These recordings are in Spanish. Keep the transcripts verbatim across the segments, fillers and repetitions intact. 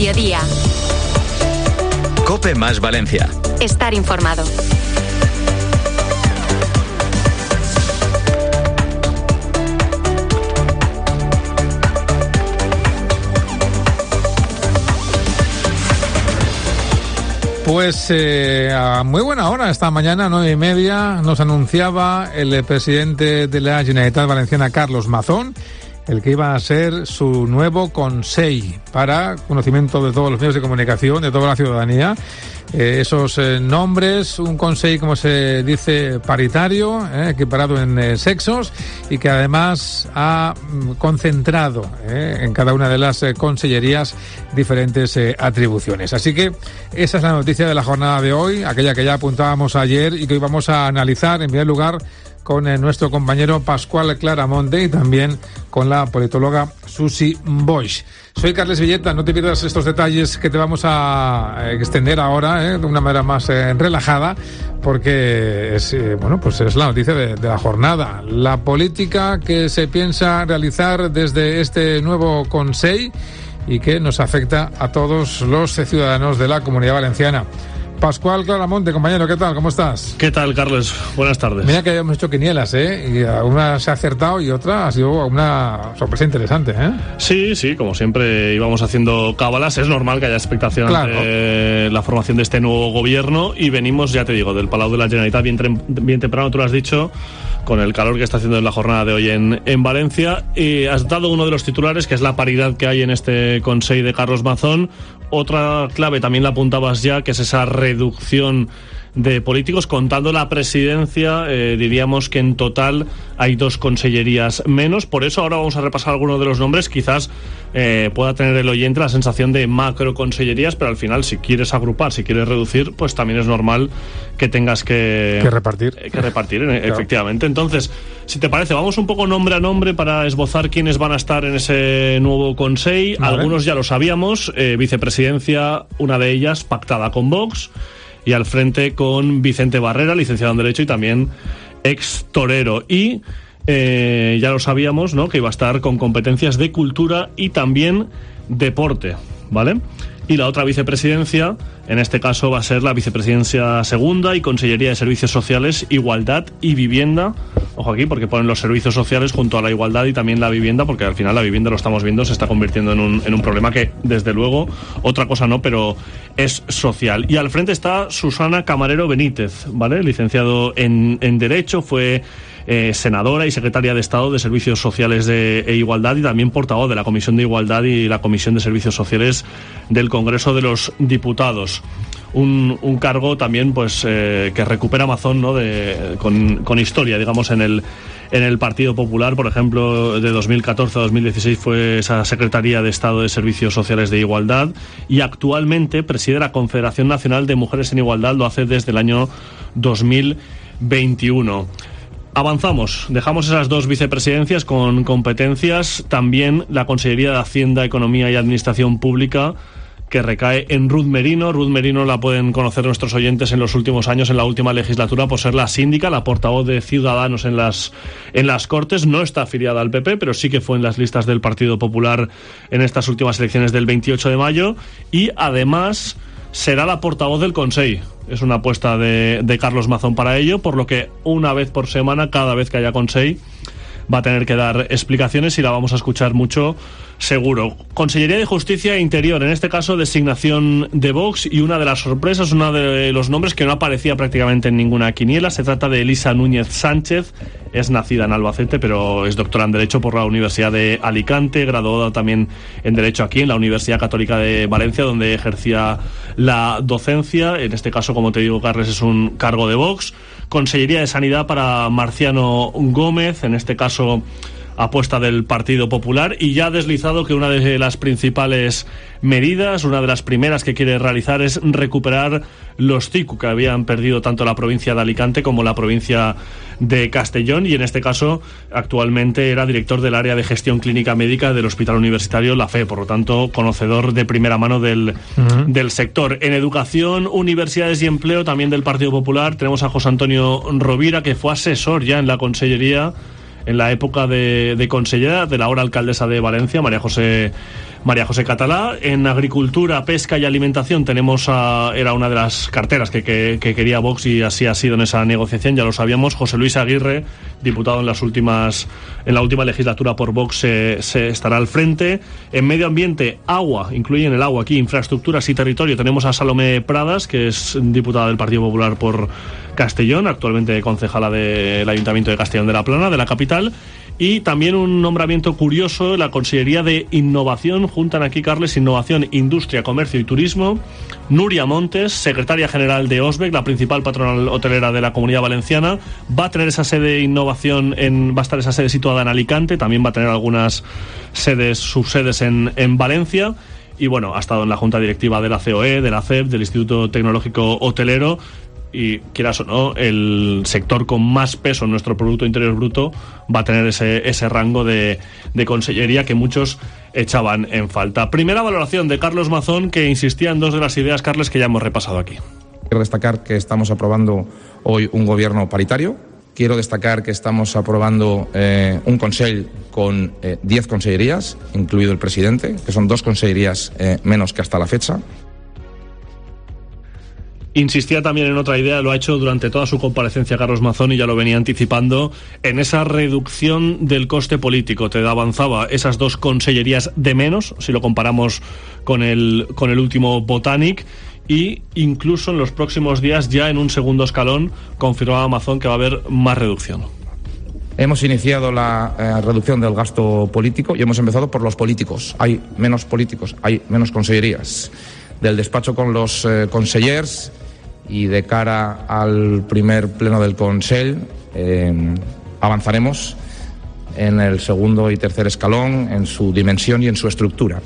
mediodía. COPE más Valencia. Estar informado. Pues eh, a muy buena hora, esta mañana, nueve y media, nos anunciaba el presidente de la Generalitat Valenciana, Carlos Mazón, el que iba a ser su nuevo Consell, para conocimiento de todos los medios de comunicación, de toda la ciudadanía. Eh, esos eh, nombres, un Consell, como se dice, paritario, eh, equiparado en eh, sexos, y que además ha mm, concentrado eh, en cada una de las eh, consellerías diferentes eh, atribuciones. Así que esa es la noticia de la jornada de hoy, aquella que ya apuntábamos ayer y que hoy vamos a analizar, en primer lugar, con eh, nuestro compañero Pascual Claramonte y también con la politóloga Susi Boix. Soy Carles Villeta, no te pierdas estos detalles que te vamos a extender ahora eh, de una manera más eh, relajada, porque es, eh, bueno, pues es la noticia de, de la jornada. La política que se piensa realizar desde este nuevo Consell y que nos afecta a todos los ciudadanos de la Comunidad Valenciana. Pascual Claramonte, compañero, ¿qué tal? ¿Cómo estás? ¿Qué tal, Carles? Buenas tardes. Mira que habíamos hecho quinielas, ¿eh? Y una se ha acertado y otra ha sido una sorpresa interesante, ¿eh? Sí, sí, como siempre íbamos haciendo cábalas. Es normal que haya expectación claro. ante la formación de este nuevo gobierno y venimos, ya te digo, del Palau de la Generalitat bien, bien temprano, tú lo has dicho, con el calor que está haciendo en la jornada de hoy en, en Valencia. Y has dado uno de los titulares, que es la paridad que hay en este Consell de Carlos Mazón. Otra clave, también la apuntabas ya, que es esa reducción de políticos. Contando la presidencia, eh, diríamos que en total hay dos consellerías menos. Por eso ahora vamos a repasar algunos de los nombres. Quizás eh, pueda tener el oyente la sensación de macro consellerías, pero al final, si quieres agrupar, si quieres reducir, pues también es normal que tengas que, que repartir. Eh, que repartir, claro. Efectivamente. Entonces, si te parece, vamos un poco nombre a nombre para esbozar quiénes van a estar en ese nuevo Consell. Vale. Algunos ya lo sabíamos. Eh, vicepresidencia, una de ellas pactada con Vox, y al frente con Vicente Barrera, licenciado en Derecho y también ex torero. Y eh, ya lo sabíamos, ¿no?, que iba a estar con competencias de cultura y también deporte, ¿vale? Y la otra vicepresidencia, en este caso va a ser la vicepresidencia segunda y Consellería de Servicios Sociales, Igualdad y Vivienda. Ojo aquí, porque ponen los servicios sociales junto a la igualdad y también la vivienda, porque al final la vivienda, lo estamos viendo, se está convirtiendo en un, en un problema que, desde luego, otra cosa no, pero es social. Y al frente está Susana Camarero Benítez, ¿vale? Licenciado en, en Derecho, fue eh, senadora y secretaria de Estado de Servicios Sociales de, e Igualdad, y también portavoz de la Comisión de Igualdad y la Comisión de Servicios Sociales del Congreso de los Diputados. Un, un cargo también, pues, eh, que recupera Mazón, ¿no?, de, con, con historia, digamos, en el en el Partido Popular. Por ejemplo, de dos mil catorce a dos mil dieciséis fue esa Secretaría de Estado de Servicios Sociales de Igualdad, y actualmente preside la Confederación Nacional de Mujeres en Igualdad, lo hace desde el año dos mil veintiuno. Avanzamos, dejamos esas dos vicepresidencias con competencias, también la Consellería de Hacienda, Economía y Administración Pública, que recae en Ruth Merino. Ruth Merino la pueden conocer nuestros oyentes en los últimos años, en la última legislatura, por ser la síndica, la portavoz de Ciudadanos en las, en las Cortes. No está afiliada al P P, pero sí que fue en las listas del Partido Popular en estas últimas elecciones del veintiocho de mayo, y además será la portavoz del Consell. Es una apuesta de, de Carlos Mazón para ello, por lo que una vez por semana, cada vez que haya Consell, va a tener que dar explicaciones y la vamos a escuchar mucho, seguro. Consellería de Justicia e Interior, en este caso designación de Vox, y una de las sorpresas, uno de los nombres que no aparecía prácticamente en ninguna quiniela, se trata de Elisa Núñez Sánchez. Es nacida en Albacete, pero es doctora en Derecho por la Universidad de Alicante, graduada también en Derecho aquí en la Universidad Católica de Valencia, donde ejercía la docencia. En este caso, como te digo, Carles, es un cargo de Vox. Consellería de Sanidad para Marciano Gómez, en este caso apuesta del Partido Popular, y ya ha deslizado que una de las principales medidas, una de las primeras que quiere realizar, es recuperar los C I C U que habían perdido tanto la provincia de Alicante como la provincia de Castellón, y en este caso actualmente era director del área de gestión clínica médica del Hospital Universitario La Fe, por lo tanto conocedor de primera mano del, uh-huh. del sector. En Educación, Universidades y Empleo, también del Partido Popular, tenemos a José Antonio Rovira, que fue asesor ya en la Consellería en la época de, de consellera de la ahora alcaldesa de Valencia, María José María José Catalá. En Agricultura, Pesca y Alimentación tenemos a, era una de las carteras que, que, que quería Vox y así ha sido en esa negociación, ya lo sabíamos. José Luis Aguirre, diputado en las últimas en la última legislatura por Vox, se, se estará al frente. En Medio Ambiente, Agua, incluyen el agua aquí, Infraestructuras y Territorio, tenemos a Salomé Pradas, que es diputada del Partido Popular por Castellón, actualmente concejala del Ayuntamiento de Castellón de la Plana, de la capital. Y también un nombramiento curioso, la Consellería de Innovación, juntan aquí, Carles, Innovación, Industria, Comercio y Turismo. Nuria Montes, secretaria general de OSBEC, la principal patronal hotelera de la Comunidad Valenciana, va a tener esa sede de innovación, en, va a estar esa sede situada en Alicante, también va a tener algunas sedes, subsedes en, en Valencia. Y bueno, ha estado en la junta directiva de la C O E, de la C E P, del Instituto Tecnológico Hotelero. Y quieras o no, el sector con más peso en nuestro Producto Interior Bruto va a tener ese, ese rango de, de consellería que muchos echaban en falta. Primera valoración de Carlos Mazón, que insistía en dos de las ideas, Carles, que ya hemos repasado aquí. Quiero destacar que estamos aprobando hoy un gobierno paritario. Quiero destacar que estamos aprobando eh, un consell con eh, diez consellerías, incluido el presidente, que son dos consellerías eh, menos que hasta la fecha. Insistía también en otra idea, lo ha hecho durante toda su comparecencia Carlos Mazón y ya lo venía anticipando, en esa reducción del coste político. Te avanzaba esas dos consellerías de menos, si lo comparamos con el, con el último Botanic, y incluso en los próximos días, ya en un segundo escalón, confirmaba Mazón que va a haber más reducción. Hemos iniciado la eh, reducción del gasto político y hemos empezado por los políticos. Hay menos políticos, hay menos consellerías. Del despacho con los eh, consellers y de cara al primer pleno del Consell eh, avanzaremos en el segundo y tercer escalón, en su dimensión y en su estructura.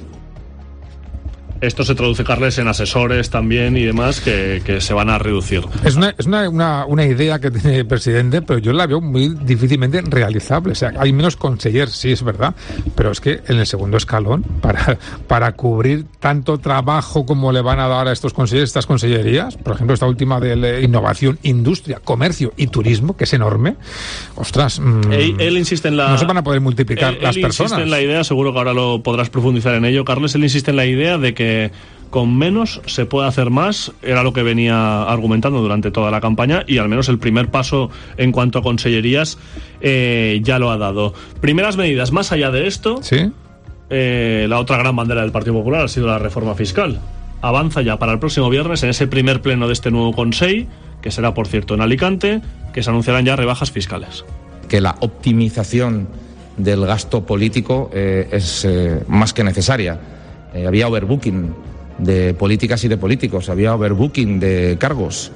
Esto se traduce, Carles, en asesores también y demás que, que se van a reducir. Es una, es una, una, una idea que tiene el presidente, pero yo la veo muy difícilmente realizable. O sea, hay menos consellers, sí, es verdad, pero es que en el segundo escalón, para, para cubrir tanto trabajo como le van a dar a estos consellers, estas consellerías, por ejemplo, esta última de Innovación, Industria, Comercio y Turismo, que es enorme, ostras, mmm, él, él insiste en la... no se van a poder multiplicar él, las él personas. Él insiste en la idea, seguro que ahora lo podrás profundizar en ello, Carles, él insiste en la idea de que con menos se puede hacer más, era lo que venía argumentando durante toda la campaña y al menos el primer paso en cuanto a consellerías eh, ya lo ha dado. Primeras medidas, más allá de esto, ¿sí? eh, la otra gran bandera del Partido Popular ha sido la reforma fiscal. Avanza ya para el próximo viernes en ese primer pleno de este nuevo Consell, que será por cierto en Alicante, que se anunciarán ya rebajas fiscales. Que la optimización del gasto político eh, es eh, más que necesaria. Eh, había overbooking de políticas y de políticos, había overbooking de cargos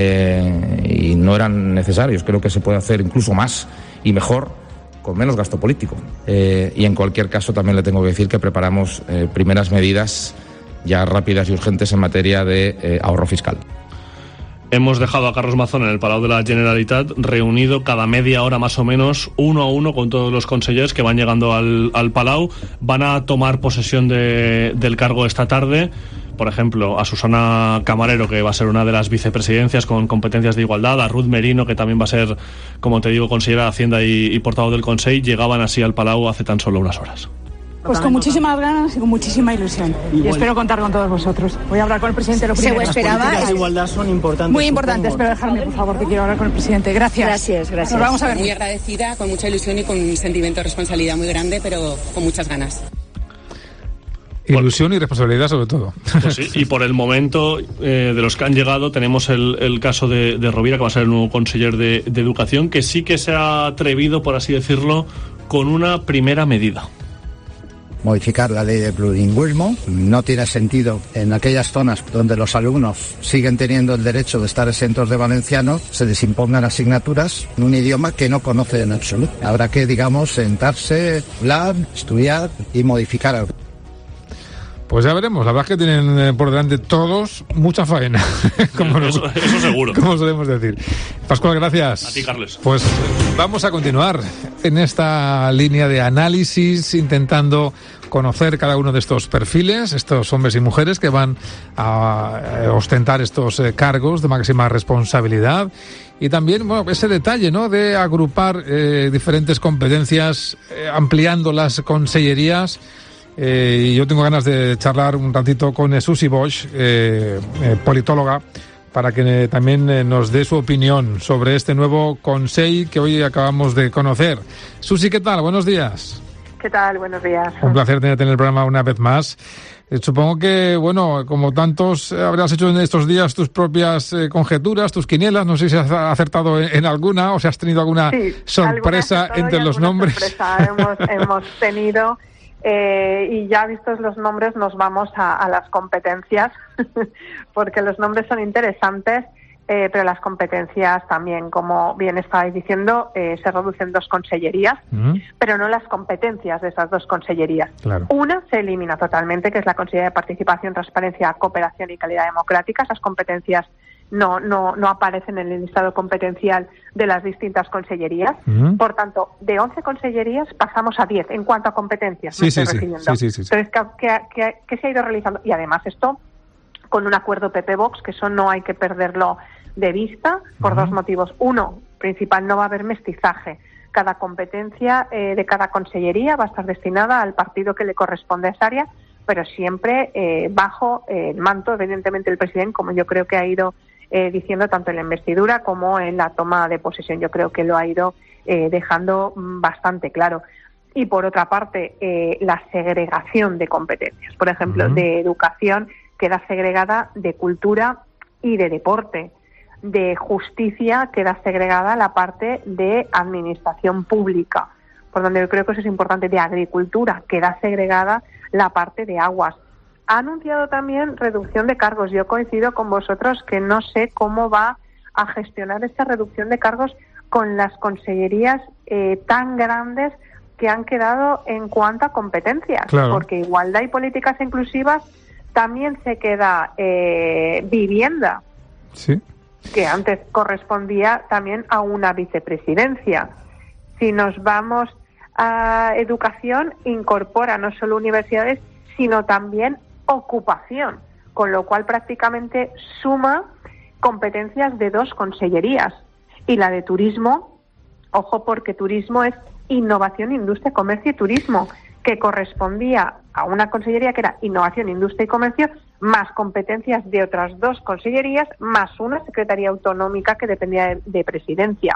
eh, y no eran necesarios. Creo que se puede hacer incluso más y mejor con menos gasto político. Eh, y en cualquier caso también le tengo que decir que preparamos eh, primeras medidas ya rápidas y urgentes en materia de eh, ahorro fiscal. Hemos dejado a Carlos Mazón en el Palau de la Generalitat reunido cada media hora más o menos, uno a uno, con todos los consellers que van llegando al, al Palau. Van a tomar posesión de, del cargo esta tarde. Por ejemplo, a Susana Camarero, que va a ser una de las vicepresidencias con competencias de igualdad, a Ruth Merino, que también va a ser, como te digo, consellera de Hacienda y, y portavoz del Consell, llegaban así al Palau hace tan solo unas horas. Pues con muchísimas ganas y con muchísima ilusión. Y espero contar con todos vosotros. Voy a hablar con el presidente. Lo primero. Se esperaba. Las igualdad son importantes. Muy importantes, pero dejarme, por favor, que quiero hablar con el presidente. Gracias. Gracias, gracias. Nos vamos a ver. Muy agradecida, con mucha ilusión y con un sentimiento de responsabilidad muy grande, pero con muchas ganas. Ilusión y responsabilidad sobre todo. Pues sí, y por el momento, eh, de los que han llegado, tenemos el, el caso de, de Rovira, que va a ser el nuevo conseller de, de Educación, que sí que se ha atrevido, por así decirlo, con una primera medida. Modificar la ley de plurilingüismo no tiene sentido en aquellas zonas donde los alumnos siguen teniendo el derecho de estar exentos de valenciano, se les impongan asignaturas en un idioma que no conocen en absoluto. Habrá que, digamos, sentarse, hablar, estudiar y modificar algo. Pues ya veremos, la verdad es que tienen eh, por delante todos mucha faena, como, eso, nos, eso seguro. como solemos decir. Pascual, gracias. A ti, Carles. Pues vamos a continuar en esta línea de análisis, intentando conocer cada uno de estos perfiles, estos hombres y mujeres que van a ostentar estos eh, cargos de máxima responsabilidad. Y también, bueno, ese detalle, ¿no?, de agrupar eh, diferentes competencias, eh, ampliando las consellerías Eh, y yo tengo ganas de charlar un ratito con Susi Bosch, eh, eh, politóloga, para que eh, también eh, nos dé su opinión sobre este nuevo Consell que hoy acabamos de conocer. Susi, ¿qué tal? Buenos días. ¿Qué tal? Buenos días. Un placer tenerte en el programa una vez más. Eh, supongo que, bueno, como tantos, eh, habrás hecho en estos días tus propias eh, conjeturas, tus quinielas. No sé si has acertado en, en alguna o si has tenido alguna sí, sorpresa entre los nombres. Sorpresa hemos, hemos tenido. Eh, y ya vistos los nombres nos vamos a, a las competencias porque los nombres son interesantes, eh, pero las competencias también, como bien estabais diciendo, eh, se reducen dos consellerías, mm. pero no las competencias de esas dos consellerías. Claro. Una se elimina totalmente, que es la Consellería de Participación, Transparencia, Cooperación y Calidad Democrática. Esas competencias no no no aparecen en el listado competencial de las distintas consellerías. Uh-huh. Por tanto, de once consellerías pasamos a diez en cuanto a competencias. Sí, sí, sí, sí, sí, sí, sí. Entonces, ¿qué, qué, qué se ha ido realizando? Y además esto con un acuerdo P P-Vox, que eso no hay que perderlo de vista por uh-huh. dos motivos. Uno, principal, no va a haber mestizaje. Cada competencia eh, de cada consellería va a estar destinada al partido que le corresponde a esa área, pero siempre eh, bajo eh, el manto, evidentemente, del presidente, como yo creo que ha ido Eh, diciendo tanto en la investidura como en la toma de posesión. Yo creo que lo ha ido eh, dejando bastante claro. Y por otra parte, eh, la segregación de competencias. Por ejemplo, uh-huh. de educación queda segregada de cultura y de deporte. De justicia queda segregada la parte de administración pública. Por donde yo creo que eso es importante. De agricultura queda segregada la parte de aguas. Ha anunciado también reducción de cargos. Yo coincido con vosotros que no sé cómo va a gestionar esta reducción de cargos con las consellerías eh, tan grandes que han quedado en cuanto a competencias. Claro. Porque igualdad y políticas inclusivas también se queda eh, vivienda, sí, que antes correspondía también a una vicepresidencia. Si nos vamos a educación, incorpora no solo universidades, sino también ocupación, con lo cual prácticamente suma competencias de dos consellerías. Y la de turismo, ojo, porque turismo es innovación, industria, comercio y turismo, que correspondía a una consellería que era innovación, industria y comercio, más competencias de otras dos consellerías, más una secretaría autonómica que dependía de, de presidencia.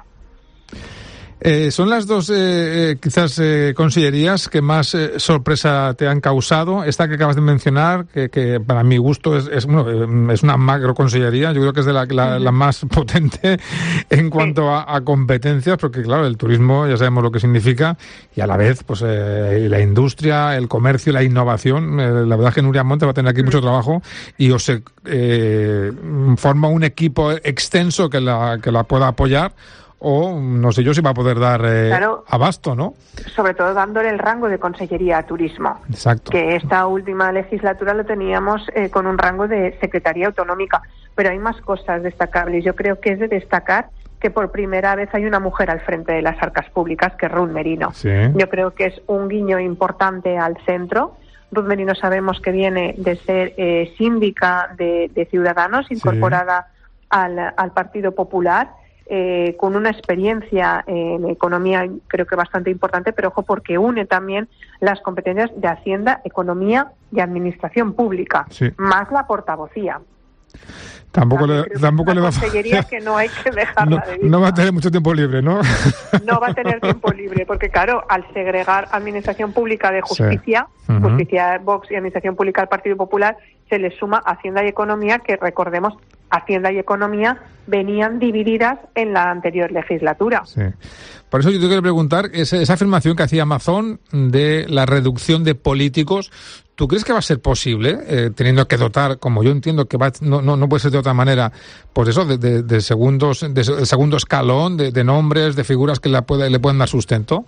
Eh, ¿Son las dos, eh, eh, quizás, eh, consellerías que más eh, sorpresa te han causado? Esta que acabas de mencionar, que, que para mi gusto es, es, bueno, es una macro consellería, yo creo que es de la, la, la más potente en cuanto a, a competencias, porque claro, el turismo ya sabemos lo que significa, y a la vez pues eh, la industria, el comercio, la innovación. Eh, la verdad es que Nuria Monte va a tener aquí mucho trabajo y os eh, forma un equipo extenso que la, que la pueda apoyar. O no sé yo si va a poder dar eh, claro, abasto, ¿no? Sobre todo dándole el rango de Consellería a Turismo. Exacto. Que esta última legislatura lo teníamos eh, con un rango de Secretaría Autonómica. Pero hay más cosas destacables. Yo creo que es de destacar que por primera vez hay una mujer al frente de las arcas públicas, que es Ruth Merino. Sí. Yo creo que es un guiño importante al centro. Ruth Merino sabemos que viene de ser eh, síndica de, de Ciudadanos, incorporada sí. al, al Partido Popular. Eh, con una experiencia en economía creo que bastante importante, pero ojo porque une también las competencias de Hacienda, Economía y Administración Pública, sí. más la portavocía. Tampoco le, tampoco le va a... que no hay que dejarla no, de vista. No va a tener mucho tiempo libre, ¿no? No va a tener tiempo libre, porque claro, al segregar Administración Pública de Justicia, sí. uh-huh. Justicia Vox y Administración Pública del Partido Popular, se le suma Hacienda y Economía, que recordemos, Hacienda y Economía venían divididas en la anterior legislatura. Sí. Por eso yo te quiero preguntar, esa, esa afirmación que hacía Amazon de la reducción de políticos, ¿tú crees que va a ser posible, eh, teniendo que dotar, como yo entiendo que va, no, no, no puede ser de otra manera, pues eso, de, de, de segundos, de, de segundo escalón, de, de nombres, de figuras que la puede, le pueden dar sustento?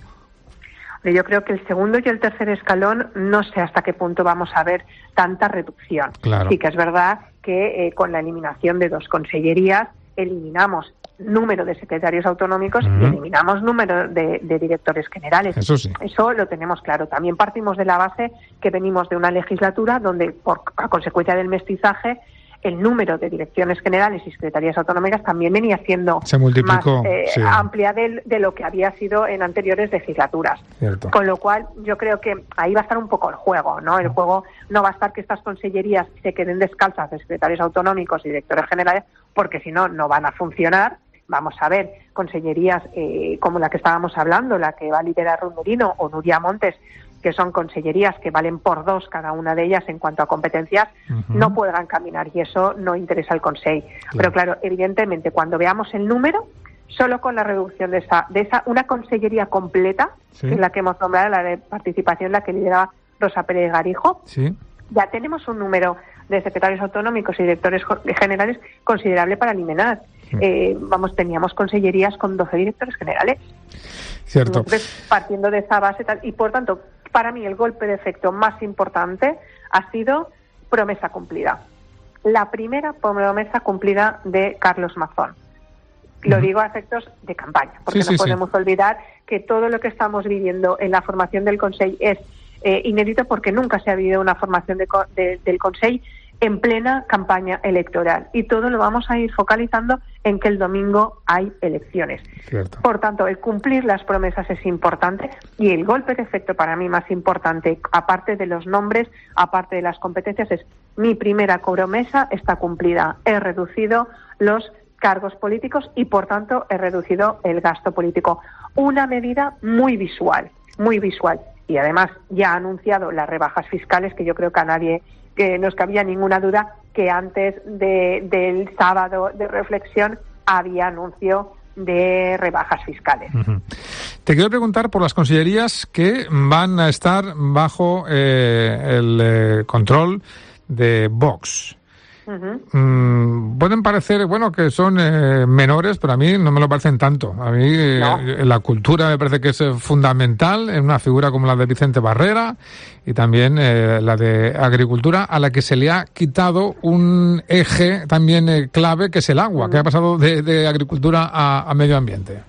Yo creo que el segundo y el tercer escalón no sé hasta qué punto vamos a ver tanta reducción. Claro. Sí que es verdad que eh, con la eliminación de dos consellerías eliminamos número de secretarios autonómicos uh-huh. y eliminamos número de, de directores generales. Eso sí. Eso lo tenemos claro. También partimos de la base que venimos de una legislatura donde, por a consecuencia del mestizaje, el número de direcciones generales y secretarías autonómicas también venía siendo Se multiplicó, más eh, sí. amplia de, de lo que había sido en anteriores legislaturas. Cierto. Con lo cual, yo creo que ahí va a estar un poco el juego, ¿no? El juego no va a estar que estas consellerías se queden descalzas de secretarios autonómicos y directores generales, porque si no, no van a funcionar. Vamos a ver, consellerías eh, como la que estábamos hablando, la que va a liderar Ruth Merino o Nuria Montes, que son consellerías que valen por dos cada una de ellas en cuanto a competencias, uh-huh. no podrán caminar y eso no interesa al Consell. Claro. Pero claro, evidentemente, cuando veamos el número, solo con la reducción de esa, de esa una consellería completa, sí. que es la que hemos nombrado, la de participación, la que lideraba Rosa Pérez Garijo, sí. ya tenemos un número de secretarios autonómicos y directores generales considerable para eliminar. Sí. Eh, vamos, teníamos consellerías con doce directores generales. Cierto. Entonces, partiendo de esa base, tal, y por tanto, para mí el golpe de efecto más importante ha sido promesa cumplida. La primera promesa cumplida de Carlos Mazón. Lo uh-huh. digo a efectos de campaña, porque sí, no sí, podemos sí. olvidar que todo lo que estamos viviendo en la formación del Consell es eh, inédito, porque nunca se ha vivido una formación de, de, del Consell en plena campaña electoral, y todo lo vamos a ir focalizando en que el domingo hay elecciones. Cierto. Por tanto, el cumplir las promesas es importante, y el golpe de efecto para mí más importante, aparte de los nombres, aparte de las competencias, es mi primera promesa está cumplida. He reducido los cargos políticos y, por tanto, he reducido el gasto político. Una medida muy visual, muy visual. Y además ya ha anunciado las rebajas fiscales, que yo creo que a nadie que nos cabía ninguna duda que antes de, del sábado de reflexión había anuncio de rebajas fiscales. Uh-huh. Te quiero preguntar por las consellerías que van a estar bajo eh, el eh, control de Vox. Uh-huh. Mm, pueden parecer, bueno, que son eh, menores, pero a mí no me lo parecen tanto. A mí no. eh, la cultura me parece que es fundamental en una figura como la de Vicente Barrera, y también eh, la de agricultura, a la que se le ha quitado un eje también eh, clave, que es el agua, uh-huh. que ha pasado de, de agricultura a, a medio ambiente.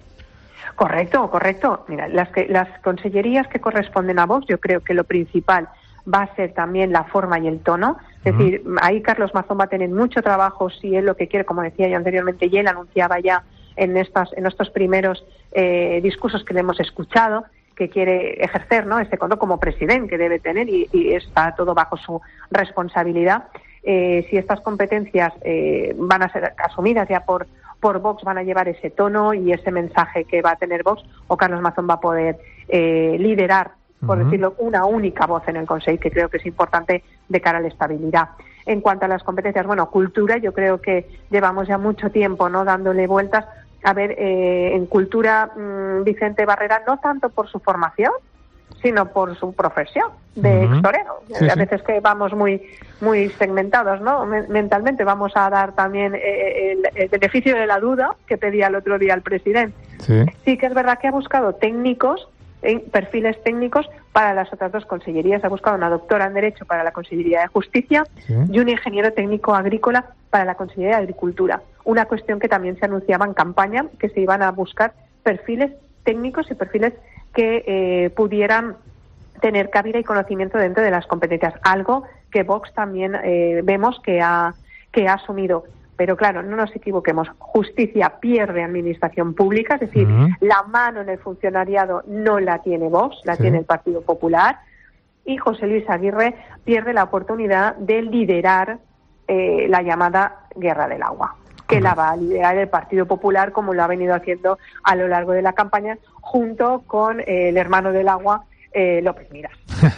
Correcto, correcto. Mira, las, que, las consellerías que corresponden a Vox, yo creo que lo principal va a ser también la forma y el tono. Es uh-huh. decir, ahí Carlos Mazón va a tener mucho trabajo si es lo que quiere, como decía yo anteriormente, y él anunciaba ya en estas en estos primeros eh, discursos que le hemos escuchado, que quiere ejercer, ¿no?, ese control como presidente que debe tener, y, y está todo bajo su responsabilidad. Eh, si estas competencias eh, van a ser asumidas ya por por Vox, van a llevar ese tono y ese mensaje que va a tener Vox, o Carlos Mazón va a poder eh, liderar, por uh-huh. decirlo, una única voz en el Consell, que creo que es importante de cara a la estabilidad. En cuanto a las competencias, bueno, cultura, yo creo que llevamos ya mucho tiempo, ¿no?, dándole vueltas. A ver, eh, en cultura, mmm, Vicente Barrera, no tanto por su formación, sino por su profesión de uh-huh. torero. Sí, a sí. veces que vamos muy muy segmentados, ¿no?, mentalmente. Vamos a dar también eh, el, el beneficio de la duda que pedía el otro día el presidente. Sí. sí que es verdad que ha buscado técnicos, perfiles técnicos para las otras dos consellerías. Ha buscado una doctora en Derecho para la Consellería de Justicia sí. y un ingeniero técnico agrícola para la Consellería de Agricultura. Una cuestión que también se anunciaba en campaña, que se iban a buscar perfiles técnicos y perfiles que eh, pudieran tener cabida y conocimiento dentro de las competencias. Algo que Vox también eh, vemos que ha, que ha asumido. Pero claro, no nos equivoquemos, justicia pierde administración pública, es decir, uh-huh. la mano en el funcionariado no la tiene Vox, la sí. tiene el Partido Popular, y José Luis Aguirre pierde la oportunidad de liderar eh, la llamada Guerra del Agua, que uh-huh. la va a liderar el Partido Popular, como lo ha venido haciendo a lo largo de la campaña, junto con eh, el hermano del agua, eh, López Miras.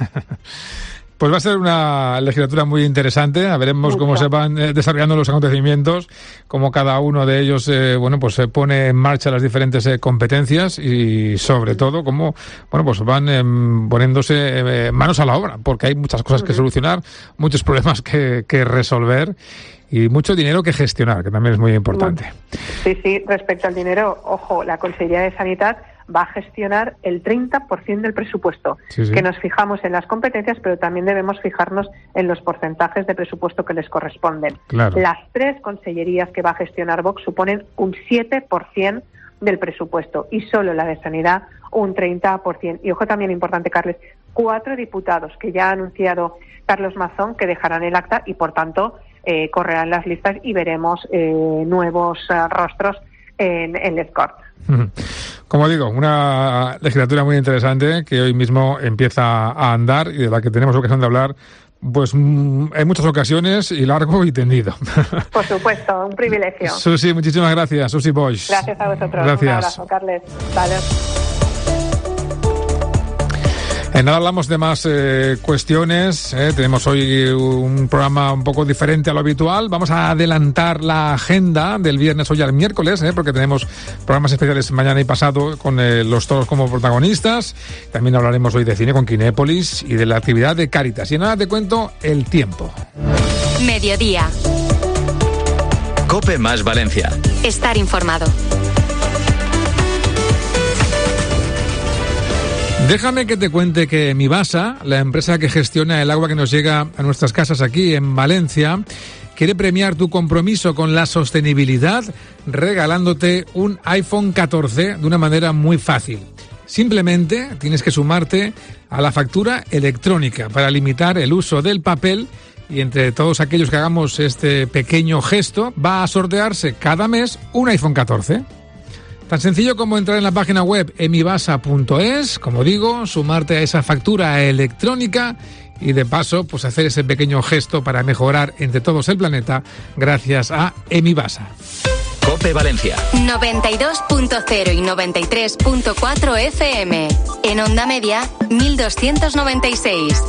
Pues va a ser una legislatura muy interesante. A veremos Mucho. cómo se van eh, desarrollando los acontecimientos, cómo cada uno de ellos, eh, bueno, pues se pone en marcha las diferentes eh, competencias, y sobre todo cómo, bueno, pues van eh, poniéndose eh, manos a la obra, porque hay muchas cosas uh-huh. que solucionar, muchos problemas que, que resolver y mucho dinero que gestionar, que también es muy importante. Sí, sí. Respecto al dinero, ojo, la Consellería de Sanidad va a gestionar el treinta por ciento del presupuesto, sí, sí. que nos fijamos en las competencias, pero también debemos fijarnos en los porcentajes de presupuesto que les corresponden. Claro. Las tres consellerías que va a gestionar Vox suponen un siete por ciento del presupuesto, y solo la de Sanidad un treinta por ciento. Y ojo, también importante, Carles, cuatro diputados que ya ha anunciado Carlos Mazón que dejarán el acta, y por tanto eh, correrán las listas y veremos eh, nuevos uh, rostros en, en Les Corts. Como digo, una legislatura muy interesante que hoy mismo empieza a andar y de la que tenemos ocasión de hablar pues en muchas ocasiones y largo y tendido. Por supuesto, un privilegio. Susi, muchísimas gracias. Susi Boix. Gracias a vosotros. Gracias. Un abrazo, Carles. Vale. En nada hablamos de más eh, cuestiones. Eh. Tenemos hoy un programa un poco diferente a lo habitual. Vamos a adelantar la agenda del viernes hoy al miércoles, eh, porque tenemos programas especiales mañana y pasado con eh, los toros como protagonistas. También hablaremos hoy de cine con Kinépolis y de la actividad de Cáritas. Y en nada te cuento el tiempo. Mediodía. COPE más Valencia. Estar informado. Déjame que te cuente que Emibasa, la empresa que gestiona el agua que nos llega a nuestras casas aquí en Valencia, quiere premiar tu compromiso con la sostenibilidad regalándote un iPhone catorce de una manera muy fácil. Simplemente tienes que sumarte a la factura electrónica para limitar el uso del papel y entre todos aquellos que hagamos este pequeño gesto va a sortearse cada mes un iPhone catorce. Tan sencillo como entrar en la página web emibasa punto es, como digo, sumarte a esa factura electrónica y de paso pues hacer ese pequeño gesto para mejorar entre todos el planeta gracias a Emibasa. COPE Valencia. noventa y dos punto cero y noventa y tres punto cuatro F M. En onda media, mil doscientos noventa y seis.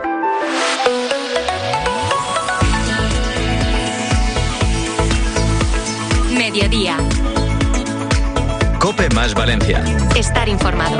Mediodía. COPE más Valencia. Estar informado.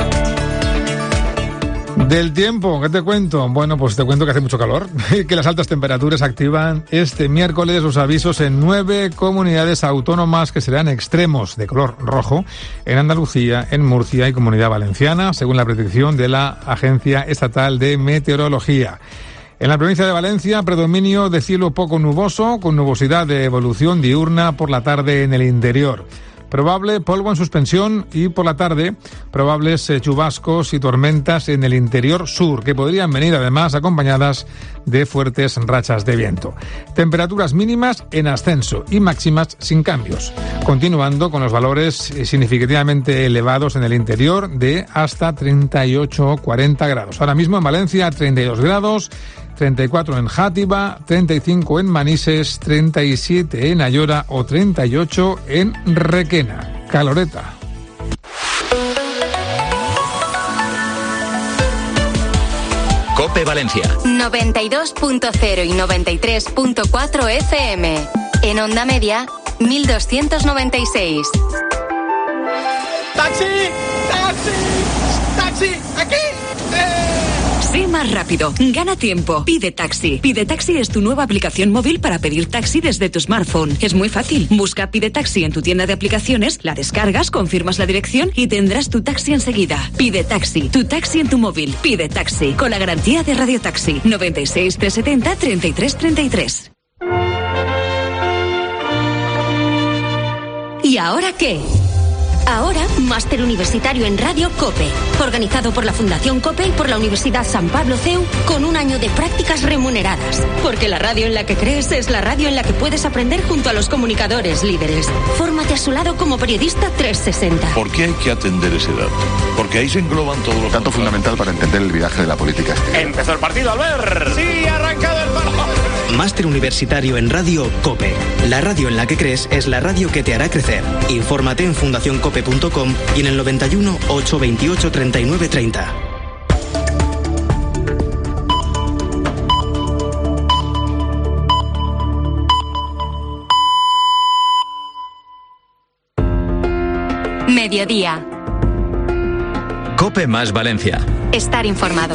Del tiempo, ¿qué te cuento? Bueno, pues te cuento que hace mucho calor y que las altas temperaturas activan este miércoles los avisos en nueve comunidades autónomas que serán extremos de color rojo en Andalucía, en Murcia y Comunidad Valenciana, según la predicción de la Agencia Estatal de Meteorología. En la provincia de Valencia, predominio de cielo poco nuboso, con nubosidad de evolución diurna por la tarde en el interior. Probable polvo en suspensión y por la tarde probables eh, chubascos y tormentas en el interior sur, que podrían venir además acompañadas de fuertes rachas de viento. Temperaturas mínimas en ascenso y máximas sin cambios, continuando con los valores eh, significativamente elevados en el interior de hasta treinta y ocho o cuarenta grados. Ahora mismo en Valencia treinta y dos grados, treinta y cuatro en Játiva, treinta y cinco en Manises, treinta y siete en Ayora o treinta y ocho en Requena. Caloreta. COPE Valencia. noventa y dos punto cero y noventa y tres punto cuatro F M. En onda media, mil doscientos noventa y seis. ¡Taxi! ¡Taxi! ¡Taxi! ¡Aquí! ¡Eh! Sé más rápido, gana tiempo, pide taxi. Pide Taxi es tu nueva aplicación móvil para pedir taxi desde tu smartphone. Es muy fácil. Busca Pide Taxi en tu tienda de aplicaciones, la descargas, confirmas la dirección y tendrás tu taxi enseguida. Pide Taxi, tu taxi en tu móvil. Pide Taxi, con la garantía de Radio Taxi. noventa y seis, trescientos setenta, treinta y tres treinta y tres. ¿Y ahora qué? Ahora, máster universitario en Radio COPE, organizado por la Fundación COPE y por la Universidad San Pablo C E U, con un año de prácticas remuneradas. Porque la radio en la que crees es la radio en la que puedes aprender junto a los comunicadores líderes. Fórmate a su lado como periodista trescientos sesenta. ¿Por qué hay que atender ese dato? Porque ahí se engloban todos los dato fundamental para entender el viraje de la política exterior. Empezó el partido, Albert. Sí, ha arrancado el partido. Máster universitario en Radio COPE. La radio en la que crees es la radio que te hará crecer. Infórmate en fundación cope punto com y en el noventa y uno, ochocientos veintiocho, treinta y nueve treinta. Mediodía. COPE más Valencia. Estar informado.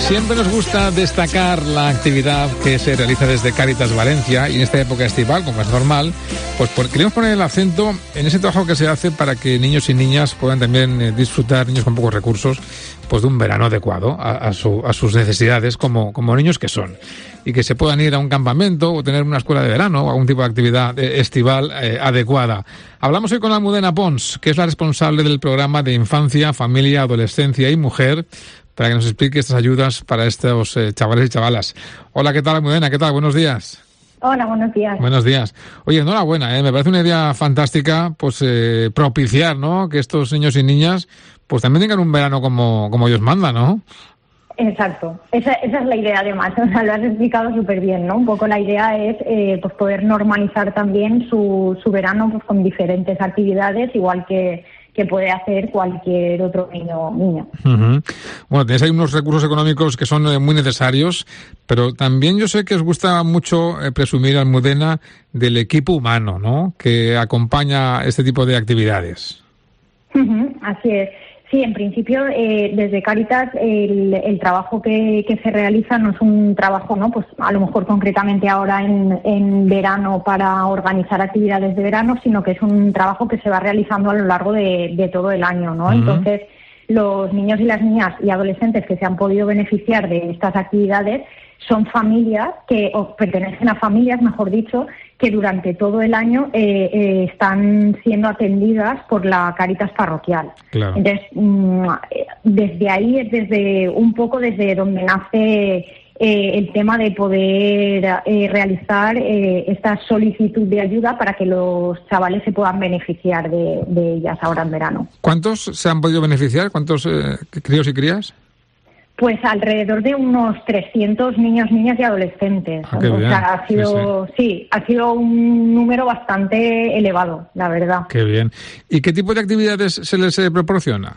Siempre nos gusta destacar la actividad que se realiza desde Cáritas Valencia y en esta época estival, como es normal, pues por, queremos poner el acento en ese trabajo que se hace para que niños y niñas puedan también eh, disfrutar, niños con pocos recursos, pues de un verano adecuado a, a, su, a sus necesidades como, como niños que son. Y que se puedan ir a un campamento o tener una escuela de verano o algún tipo de actividad eh, estival eh, adecuada. Hablamos hoy con Almudena Pons, que es la responsable del programa de Infancia, Familia, Adolescencia y Mujer, para que nos explique estas ayudas para estos eh, chavales y chavalas. Hola, ¿qué tal, Almudena? ¿Qué tal? Buenos días. Hola, buenos días. Buenos días. Oye, enhorabuena, ¿eh? Me parece una idea fantástica, pues eh, propiciar, ¿no?, que estos niños y niñas pues también tengan un verano como, como Dios manda, ¿no? Exacto, esa, esa es la idea además, o sea, lo has explicado súper bien, ¿no? Un poco la idea es eh, pues poder normalizar también su, su verano pues con diferentes actividades, igual que, que puede hacer cualquier otro niño o niña. Uh-huh. Bueno, tenéis ahí unos recursos económicos que son eh, muy necesarios, pero también yo sé que os gusta mucho eh, presumir, Almudena, del equipo humano, ¿no?, que acompaña este tipo de actividades. Uh-huh, así es. Sí, en principio, eh, desde Cáritas, el, el trabajo que, que se realiza no es un trabajo, ¿no?, pues a lo mejor concretamente ahora en, en verano para organizar actividades de verano, sino que es un trabajo que se va realizando a lo largo de, de todo el año, ¿no? Uh-huh. Entonces, los niños y las niñas y adolescentes que se han podido beneficiar de estas actividades son familias que, o pertenecen a familias, mejor dicho, que durante todo el año eh, eh, están siendo atendidas por la Cáritas parroquial. Claro. Entonces, mmm, desde ahí es desde un poco desde donde nace eh, el tema de poder eh, realizar eh, esta solicitud de ayuda para que los chavales se puedan beneficiar de, de ellas ahora en verano. ¿Cuántos se han podido beneficiar? ¿Cuántos eh, críos y crías? Pues alrededor de unos trescientos niños, niñas y adolescentes. Ah, o sea, ha sido, sí, sí. sí, ha sido un número bastante elevado, la verdad. Qué bien. ¿Y qué tipo de actividades se les eh, proporciona?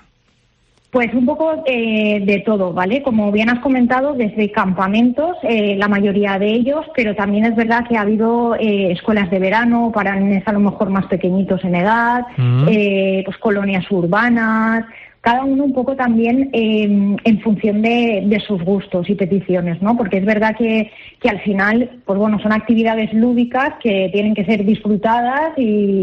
Pues un poco eh, de todo, ¿vale? Como bien has comentado, desde campamentos, eh, la mayoría de ellos, pero también es verdad que ha habido eh, escuelas de verano para niños a lo mejor más pequeñitos en edad, uh-huh. eh, pues colonias urbanas. Cada uno un poco también eh, en función de, de sus gustos y peticiones, ¿no? Porque es verdad que, que al final, pues bueno, son actividades lúdicas que tienen que ser disfrutadas y,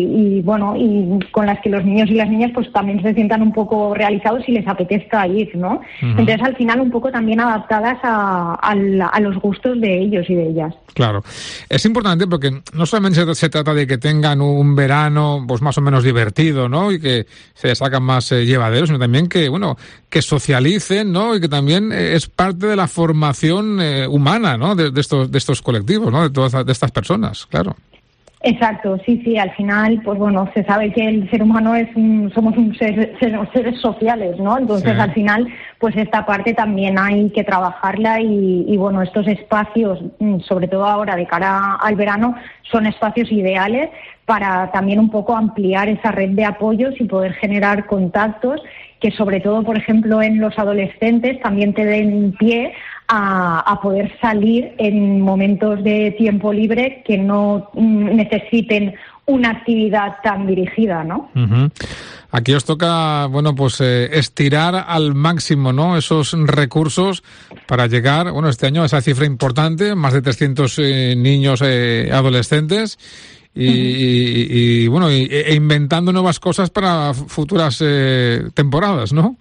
y bueno, y con las que los niños y las niñas pues también se sientan un poco realizados y les apetezca ir, ¿no? Uh-huh. Entonces, al final, un poco también adaptadas a, a, a los gustos de ellos y de ellas. Claro. Es importante porque no solamente se, se trata de que tengan un verano pues más o menos divertido, ¿no?, y que se les hagan más eh, llevaderos, sino también que, bueno, que socialicen, ¿no?, y que también eh, es parte de la formación eh, humana, ¿no?, de, de estos de estos colectivos, ¿no?, de todas de estas personas, claro. Exacto, sí, sí, al final, pues bueno, se sabe que el ser humano es un, somos un ser, ser, seres sociales, ¿no? Entonces, sí. Al final, pues esta parte también hay que trabajarla y, y bueno, estos espacios, sobre todo ahora de cara al verano, son espacios ideales para también un poco ampliar esa red de apoyos y poder generar contactos que sobre todo, por ejemplo, en los adolescentes también te den pie A, a poder salir en momentos de tiempo libre que no mm, necesiten una actividad tan dirigida, ¿no? Uh-huh. Aquí os toca, bueno, pues eh, estirar al máximo, ¿no?, esos recursos para llegar, bueno, este año a esa cifra importante, más de trescientos eh, niños eh, adolescentes y, uh-huh. y, y bueno, y, e inventando nuevas cosas para futuras eh, temporadas, ¿no?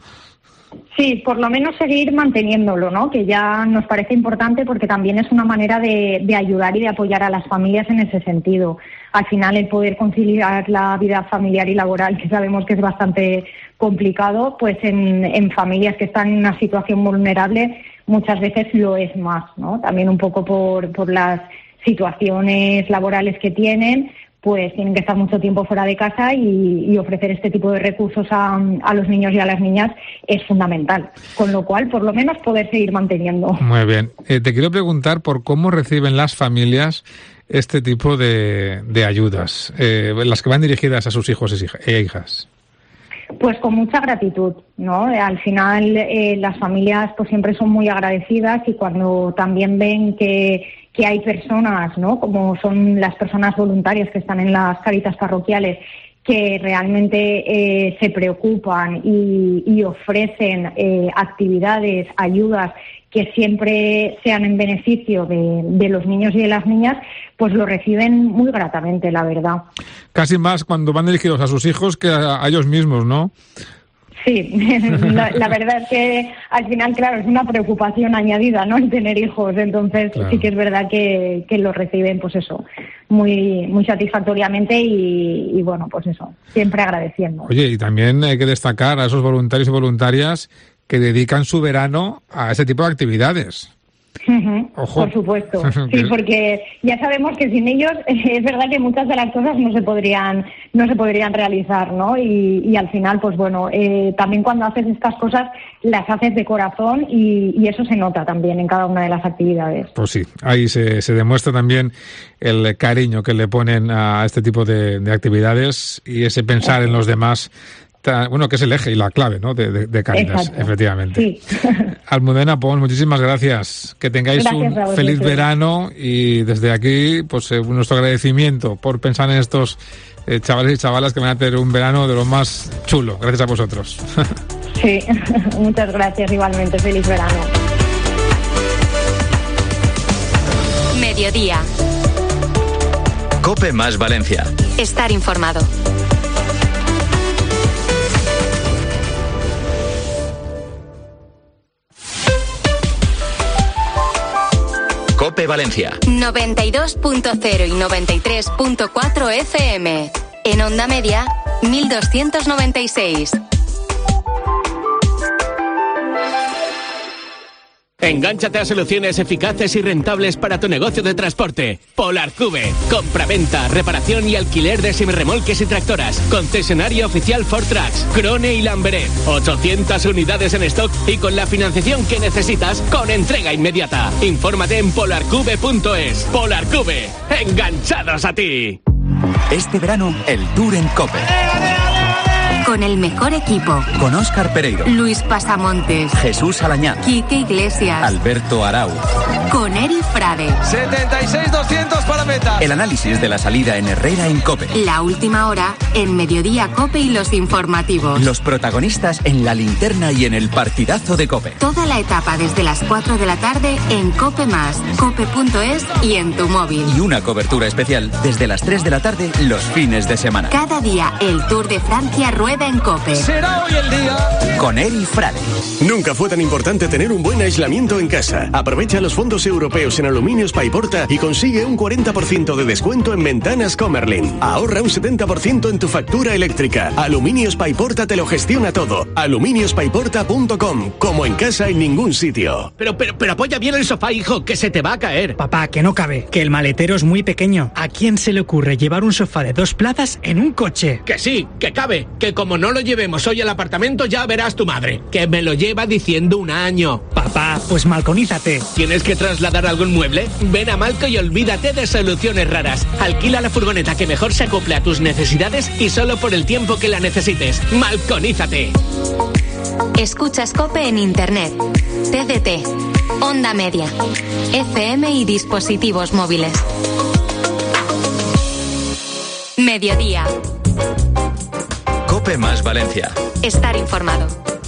Sí, por lo menos seguir manteniéndolo, ¿no?, que ya nos parece importante porque también es una manera de, de ayudar y de apoyar a las familias en ese sentido. Al final, el poder conciliar la vida familiar y laboral, que sabemos que es bastante complicado, pues en, en familias que están en una situación vulnerable muchas veces lo es más, ¿no? También un poco por, por las situaciones laborales que tienen, pues tienen que estar mucho tiempo fuera de casa y, y ofrecer este tipo de recursos a, a los niños y a las niñas es fundamental. Con lo cual, por lo menos, poder seguir manteniendo. Muy bien. Eh, te quiero preguntar por cómo reciben las familias este tipo de, de ayudas, eh, las que van dirigidas a sus hijos e hijas. Pues con mucha gratitud, ¿no? Al final eh, las familias pues siempre son muy agradecidas y cuando también ven que, que hay personas, ¿no?, como son las personas voluntarias que están en las Cáritas parroquiales, que realmente eh, se preocupan y, y ofrecen eh, actividades, ayudas que siempre sean en beneficio de, de los niños y de las niñas, pues lo reciben muy gratamente, la verdad. Casi más cuando van dirigidos a sus hijos que a, a ellos mismos, ¿no? Sí, la, la verdad es que al final, claro, es una preocupación añadida, ¿no?, el tener hijos. Entonces, claro, sí que es verdad que, que lo reciben, pues eso, muy muy satisfactoriamente y, y, bueno, pues eso, siempre agradeciendo. Oye, y también hay que destacar a esos voluntarios y voluntarias que dedican su verano a ese tipo de actividades. Uh-huh. Ojo. Por supuesto, sí, porque ya sabemos que sin ellos es verdad que muchas de las cosas no se podrían no se podrían realizar, ¿no? Y, y al final, pues bueno, eh, también cuando haces estas cosas las haces de corazón y, y eso se nota también en cada una de las actividades. Pues sí, ahí se, se demuestra también el cariño que le ponen a este tipo de, de actividades y ese pensar en los demás. Bueno, que es el eje y la clave, ¿no?, de, de, de Cáritas. Exacto. Efectivamente. Sí. Almudena Pons, muchísimas gracias. Que tengáis gracias un feliz verano y desde aquí, pues eh, nuestro agradecimiento por pensar en estos eh, chavales y chavalas que van a tener un verano de lo más chulo. Gracias a vosotros. Sí, muchas gracias igualmente. Feliz verano. Mediodía. COPE más Valencia. Estar informado. COPE Valencia. noventa y dos punto cero y noventa y tres punto cuatro F M. En onda media, mil doscientos noventa y seis. Engánchate a soluciones eficaces y rentables para tu negocio de transporte. Polarcube. Compraventa, reparación y alquiler de semirremolques y tractoras. Concesionario oficial Ford Trucks, Krone y Lamberet. ochocientas unidades en stock y con la financiación que necesitas con entrega inmediata. Infórmate en polarcube punto es. Polarcube. Enganchados a ti. Este verano, el Tour en COPE. Con el mejor equipo. Con Óscar Pereiro, Luis Pasamontes, Jesús Alañán, Quique Iglesias, Alberto Arau. Con Eri Frade. setenta y seis doscientos para meta. El análisis de la salida en Herrera en COPE. La última hora en Mediodía COPE y los informativos. Los protagonistas en la linterna y en el partidazo de COPE. Toda la etapa desde las cuatro de la tarde en COPE más, cope punto es y en tu móvil. Y una cobertura especial desde las tres de la tarde los fines de semana. Cada día el Tour de Francia rueda en COPE. Será hoy el día. Con Eri Frade. Nunca fue tan importante tener un buen aislamiento en casa. Aprovecha los fondos europeos en Aluminios Paiporta y consigue un cuarenta por ciento de descuento en ventanas Comerlin. Ahorra un setenta por ciento en tu factura eléctrica. Aluminios Paiporta te lo gestiona todo. aluminios paiporta punto com. Como en casa en ningún sitio. Pero, pero, pero apoya bien el sofá, hijo, que se te va a caer. Papá, que no cabe, que el maletero es muy pequeño. ¿A quién se le ocurre llevar un sofá de dos plazas en un coche? Que sí, que cabe, que como no lo llevemos hoy al apartamento ya verás tu madre, que me lo lleva diciendo un año. Papá, pues malconízate. ¿Tienes que trasladar algún mueble? Ven a Malco y olvídate de soluciones raras. Alquila la furgoneta que mejor se acople a tus necesidades y solo por el tiempo que la necesites. Malconízate. Escuchas COPE en internet, T D T, Onda Media, F M y dispositivos móviles. Mediodía. COPE más Valencia. Estar informado.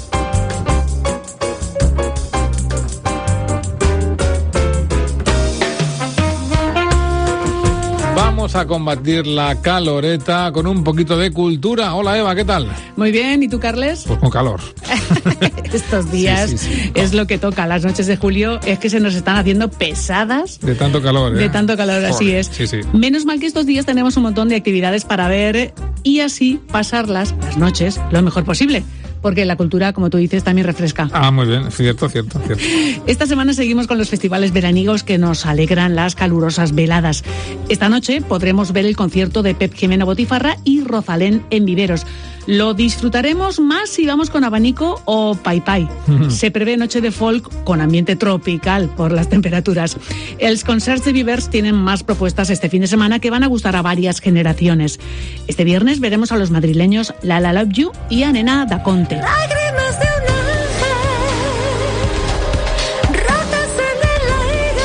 Vamos a combatir la caloreta con un poquito de cultura. Hola Eva, ¿qué tal? Muy bien, ¿y tú, Carles? Pues con calor. Estos días sí, sí, sí. Es lo que toca. Las noches de julio es que se nos están haciendo pesadas. De tanto calor, ¿eh? De tanto calor, Joder. Así es. Sí, sí. Menos mal que estos días tenemos un montón de actividades para ver y así pasarlas, las noches, lo mejor posible. Porque la cultura, como tú dices, también refresca. Ah, muy bien, cierto, cierto, cierto. Esta semana seguimos con los festivales veraniegos que nos alegran las calurosas veladas. Esta noche podremos ver el concierto de Pep Jimeno Botifarra y Rosalén en Viveros. Lo disfrutaremos más si vamos con abanico o pai pai. Uh-huh. Se prevé noche de folk con ambiente tropical por las temperaturas. Els concerts de Vivers tienen más propuestas este fin de semana que van a gustar a varias generaciones. Este viernes veremos a los madrileños La La Love You y a Nena Da Conte. Lágrimas de un ángel, rotas en el aire,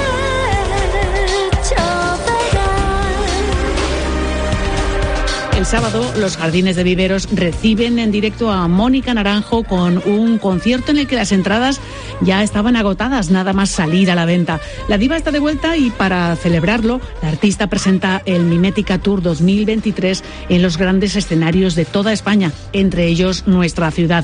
choverán. El sábado, los Jardines de Viveros reciben en directo a Mónica Naranjo con un concierto en el que las entradas ya estaban agotadas, nada más salir a la venta. La diva está de vuelta y para celebrarlo, la artista presenta el Mimética Tour dos mil veintitrés en los grandes escenarios de toda España, entre ellos nuestra ciudad.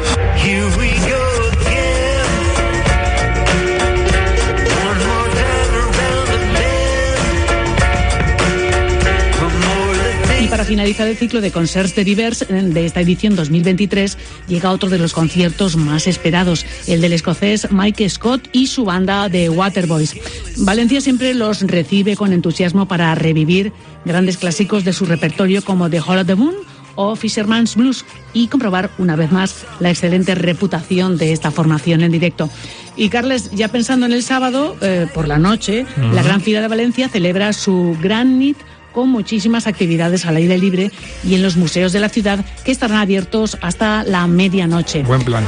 Y para finalizar el ciclo de Concerts de Divers de esta edición dos mil veintitrés, llega otro de los conciertos más esperados, el del escocés Mike Scott y su banda The Waterboys. Valencia siempre los recibe con entusiasmo para revivir grandes clásicos de su repertorio como The Hall of the Moon o Fisherman's Blues y comprobar una vez más la excelente reputación de esta formación en directo. Y Carles, ya pensando en el sábado, eh, por la noche, uh-huh. la Gran Fira de Valencia celebra su Gran Nit con muchísimas actividades al aire libre y en los museos de la ciudad que estarán abiertos hasta la medianoche. Buen plan.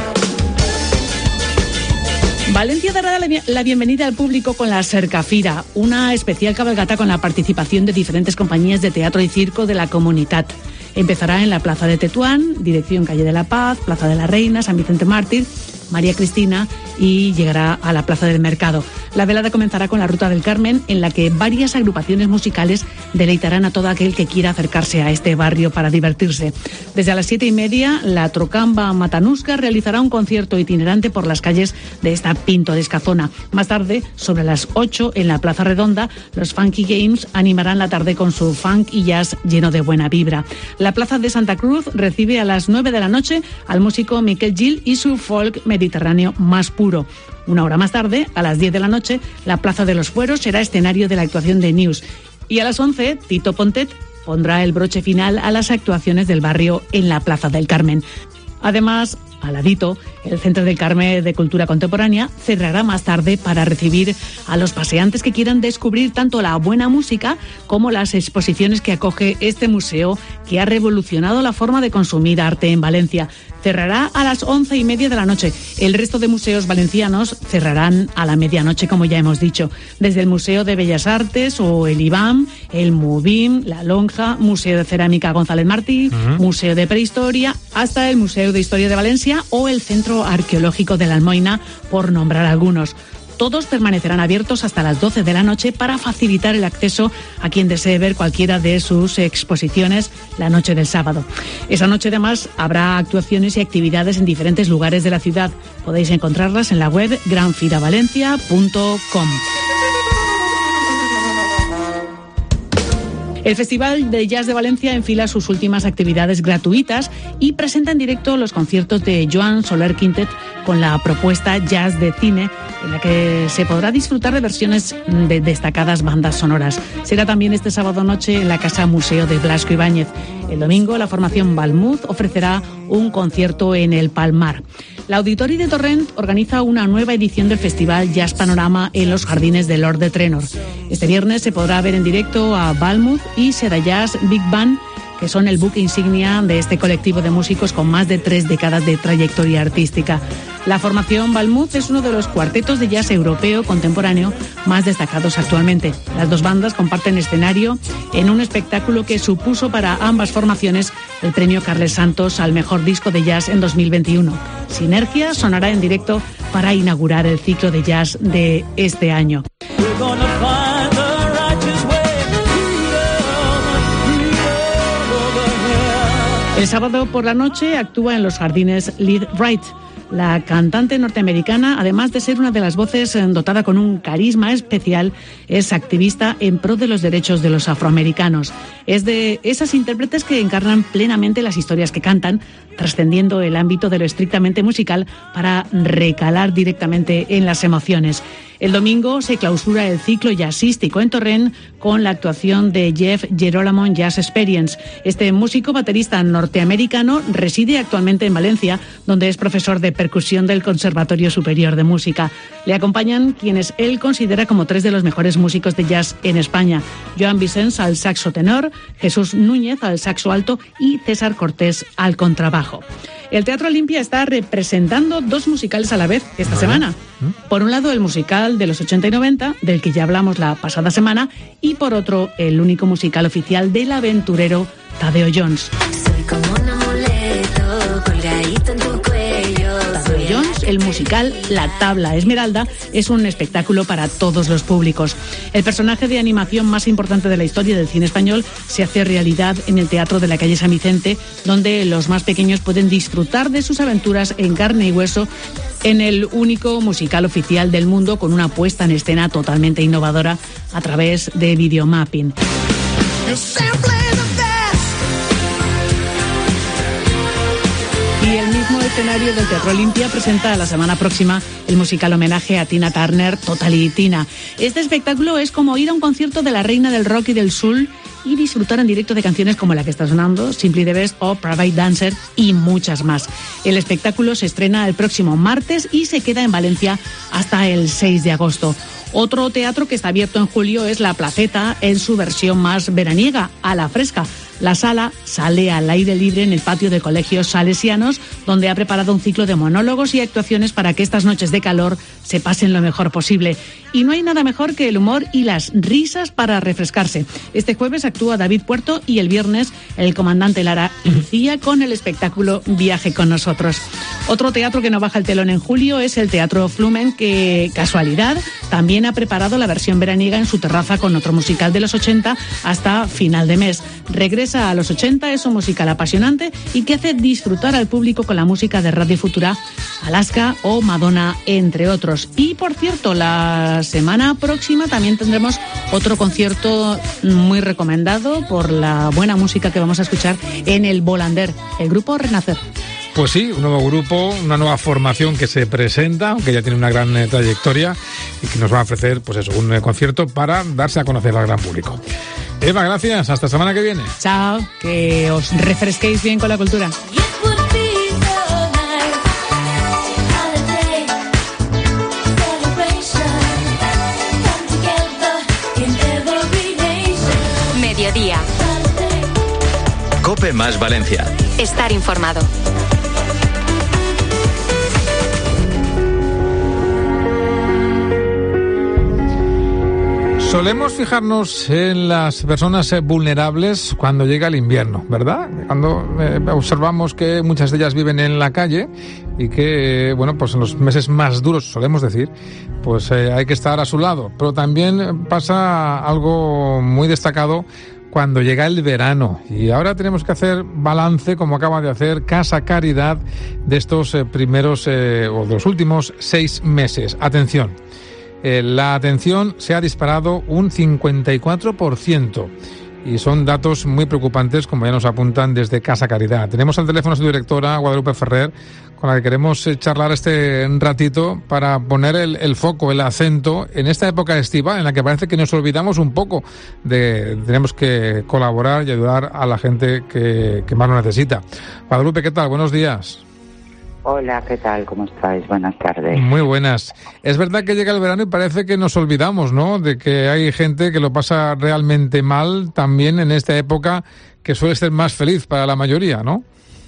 Valencia dará la bienvenida al público con la Cercafira, una especial cabalgata con la participación de diferentes compañías de teatro y circo de la comunidad. Empezará en la Plaza de Tetuán, dirección Calle de la Paz, Plaza de la Reina, San Vicente Mártir, María Cristina y llegará a la Plaza del Mercado. La velada comenzará con la Ruta del Carmen, en la que varias agrupaciones musicales deleitarán a todo aquel que quiera acercarse a este barrio para divertirse. Desde a las siete y media, la Trocamba Matanusca realizará un concierto itinerante por las calles de esta pintoresca zona. Más tarde, sobre las ocho, en la Plaza Redonda, los Funky Games animarán la tarde con su funk y jazz lleno de buena vibra. La Plaza de Santa Cruz recibe a las nueve de la noche al músico Miquel Gil y su folk mediterráneo más puro. Una hora más tarde, a las diez de la noche, la Plaza de los Fueros será escenario de la actuación de News. Y a las once, Tito Pontet pondrá el broche final a las actuaciones del barrio en la Plaza del Carmen. Además, al ladito, el Centro del Carmen de Cultura Contemporánea cerrará más tarde para recibir a los paseantes que quieran descubrir tanto la buena música como las exposiciones que acoge este museo que ha revolucionado la forma de consumir arte en Valencia. Cerrará a las once y media de la noche. El resto de museos valencianos cerrarán a la medianoche, como ya hemos dicho. Desde el Museo de Bellas Artes o el I B A M, el MUBIM, la Lonja, Museo de Cerámica González Martí, uh-huh. Museo de Prehistoria, hasta el Museo de Historia de Valencia o el Centro Arqueológico de la Almoina, por nombrar algunos. Todos permanecerán abiertos hasta las doce de la noche para facilitar el acceso a quien desee ver cualquiera de sus exposiciones la noche del sábado. Esa noche, además, habrá actuaciones y actividades en diferentes lugares de la ciudad. Podéis encontrarlas en la web gran fira valencia punto com. El Festival de Jazz de Valencia enfila sus últimas actividades gratuitas y presenta en directo los conciertos de Joan Soler Quintet con la propuesta Jazz de Cine, en la que se podrá disfrutar de versiones de destacadas bandas sonoras. Será también este sábado noche en la Casa Museo de Blasco Ibáñez. El domingo, la formación Balmuz ofrecerá un concierto en el Palmar. La Auditori de Torrent organiza una nueva edición del Festival Jazz Panorama en los jardines de Lord de Trenor. Este viernes se podrá ver en directo a Balmuz y Seda Jazz Big Band, que son el buque insignia de este colectivo de músicos con más de tres décadas de trayectoria artística. La formación Balmuz es uno de los cuartetos de jazz europeo contemporáneo más destacados actualmente. Las dos bandas comparten escenario en un espectáculo que supuso para ambas formaciones el premio Carles Santos al mejor disco de jazz en dos mil veintiuno. Sinergia sonará en directo para inaugurar el ciclo de jazz de este año. El sábado por la noche actúa en los jardines Lead Right. La cantante norteamericana, además de ser una de las voces dotada con un carisma especial, es activista en pro de los derechos de los afroamericanos. Es de esas intérpretes que encarnan plenamente las historias que cantan, trascendiendo el ámbito de lo estrictamente musical para recalar directamente en las emociones. El domingo se clausura el ciclo jazzístico en Torrent con la actuación de Jeff Gerolamo Jazz Experience. Este músico baterista norteamericano reside actualmente en Valencia, donde es profesor de percusión del Conservatorio Superior de Música. Le acompañan quienes él considera como tres de los mejores músicos de jazz en España: Joan Vicens al saxo tenor, Jesús Núñez al saxo alto y César Cortés al contrabajo. El Teatro Olimpia está representando dos musicales a la vez esta semana. Por un lado, el musical de los ochenta y noventa, del que ya hablamos la pasada semana, y por otro, el único musical oficial del aventurero Tadeo Jones. Soy como un amuleto colgadito en tu cuello. Tadeo Jones, el musical La Tabla Esmeralda, es un espectáculo para todos los públicos. El personaje de animación más importante de la historia del cine español se hace realidad en el Teatro de la Calle San Vicente, donde los más pequeños pueden disfrutar de sus aventuras en carne y hueso en el único musical oficial del mundo, con una puesta en escena totalmente innovadora a través de videomapping. Y el mismo escenario del Teatro Olimpia presenta la semana próxima el musical homenaje a Tina Turner, Total y Tina. Este espectáculo es como ir a un concierto de la reina del rock y del soul y disfrutar en directo de canciones como la que está sonando, Simply the Best o Private Dancer, y muchas más. El espectáculo se estrena el próximo martes y se queda en Valencia hasta el seis de agosto. Otro teatro que está abierto en julio es La Placeta, en su versión más veraniega, a la fresca. La sala sale al aire libre en el patio de colegios salesianos, donde ha preparado un ciclo de monólogos y actuaciones para que estas noches de calor se pasen lo mejor posible. Y no hay nada mejor que el humor y las risas para refrescarse. Este jueves actúa David Puerto y el viernes el comandante Lara y Lucía con el espectáculo Viaje con nosotros. Otro teatro que no baja el telón en julio es el Teatro Flumen, que, casualidad, también ha preparado la versión veraniega en su terraza con otro musical de los ochenta hasta final de mes. Regresa a los ochenta, es un musical apasionante y que hace disfrutar al público con la música de Radio Futura, Alaska o Madonna, entre otros. Y por cierto, la semana próxima también tendremos otro concierto muy recomendado por la buena música que vamos a escuchar en el Volander, el grupo Renacer. Pues sí, un nuevo grupo, una nueva formación que se presenta, aunque ya tiene una gran eh, trayectoria, y que nos va a ofrecer, pues eso, un eh, concierto para darse a conocer al gran público. Eva, gracias. Hasta la semana que viene. Chao, que os refresquéis bien con la cultura. Mediodía. COPE más Valencia. Estar informado. Solemos fijarnos en las personas vulnerables cuando llega el invierno, ¿verdad? Cuando eh, observamos que muchas de ellas viven en la calle y que, bueno, pues en los meses más duros, solemos decir, pues eh, hay que estar a su lado. Pero también pasa algo muy destacado cuando llega el verano. Y ahora tenemos que hacer balance, como acaba de hacer Casa Caridad, de estos eh, primeros eh, o de los últimos seis meses. Atención. Eh, la atención se ha disparado un cincuenta y cuatro por ciento y son datos muy preocupantes, como ya nos apuntan desde Casa Caridad. Tenemos al teléfono a su directora, Guadalupe Ferrer, con la que queremos eh, charlar este ratito para poner el, el foco, el acento en esta época estiva en la que parece que nos olvidamos un poco de tenemos que colaborar y ayudar a la gente que, que más lo necesita. Guadalupe, ¿qué tal? Buenos días. Hola, ¿qué tal? ¿Cómo estáis? Buenas tardes. Muy buenas. Es verdad que llega el verano y parece que nos olvidamos, ¿no?, de que hay gente que lo pasa realmente mal también en esta época, que suele ser más feliz para la mayoría, ¿no?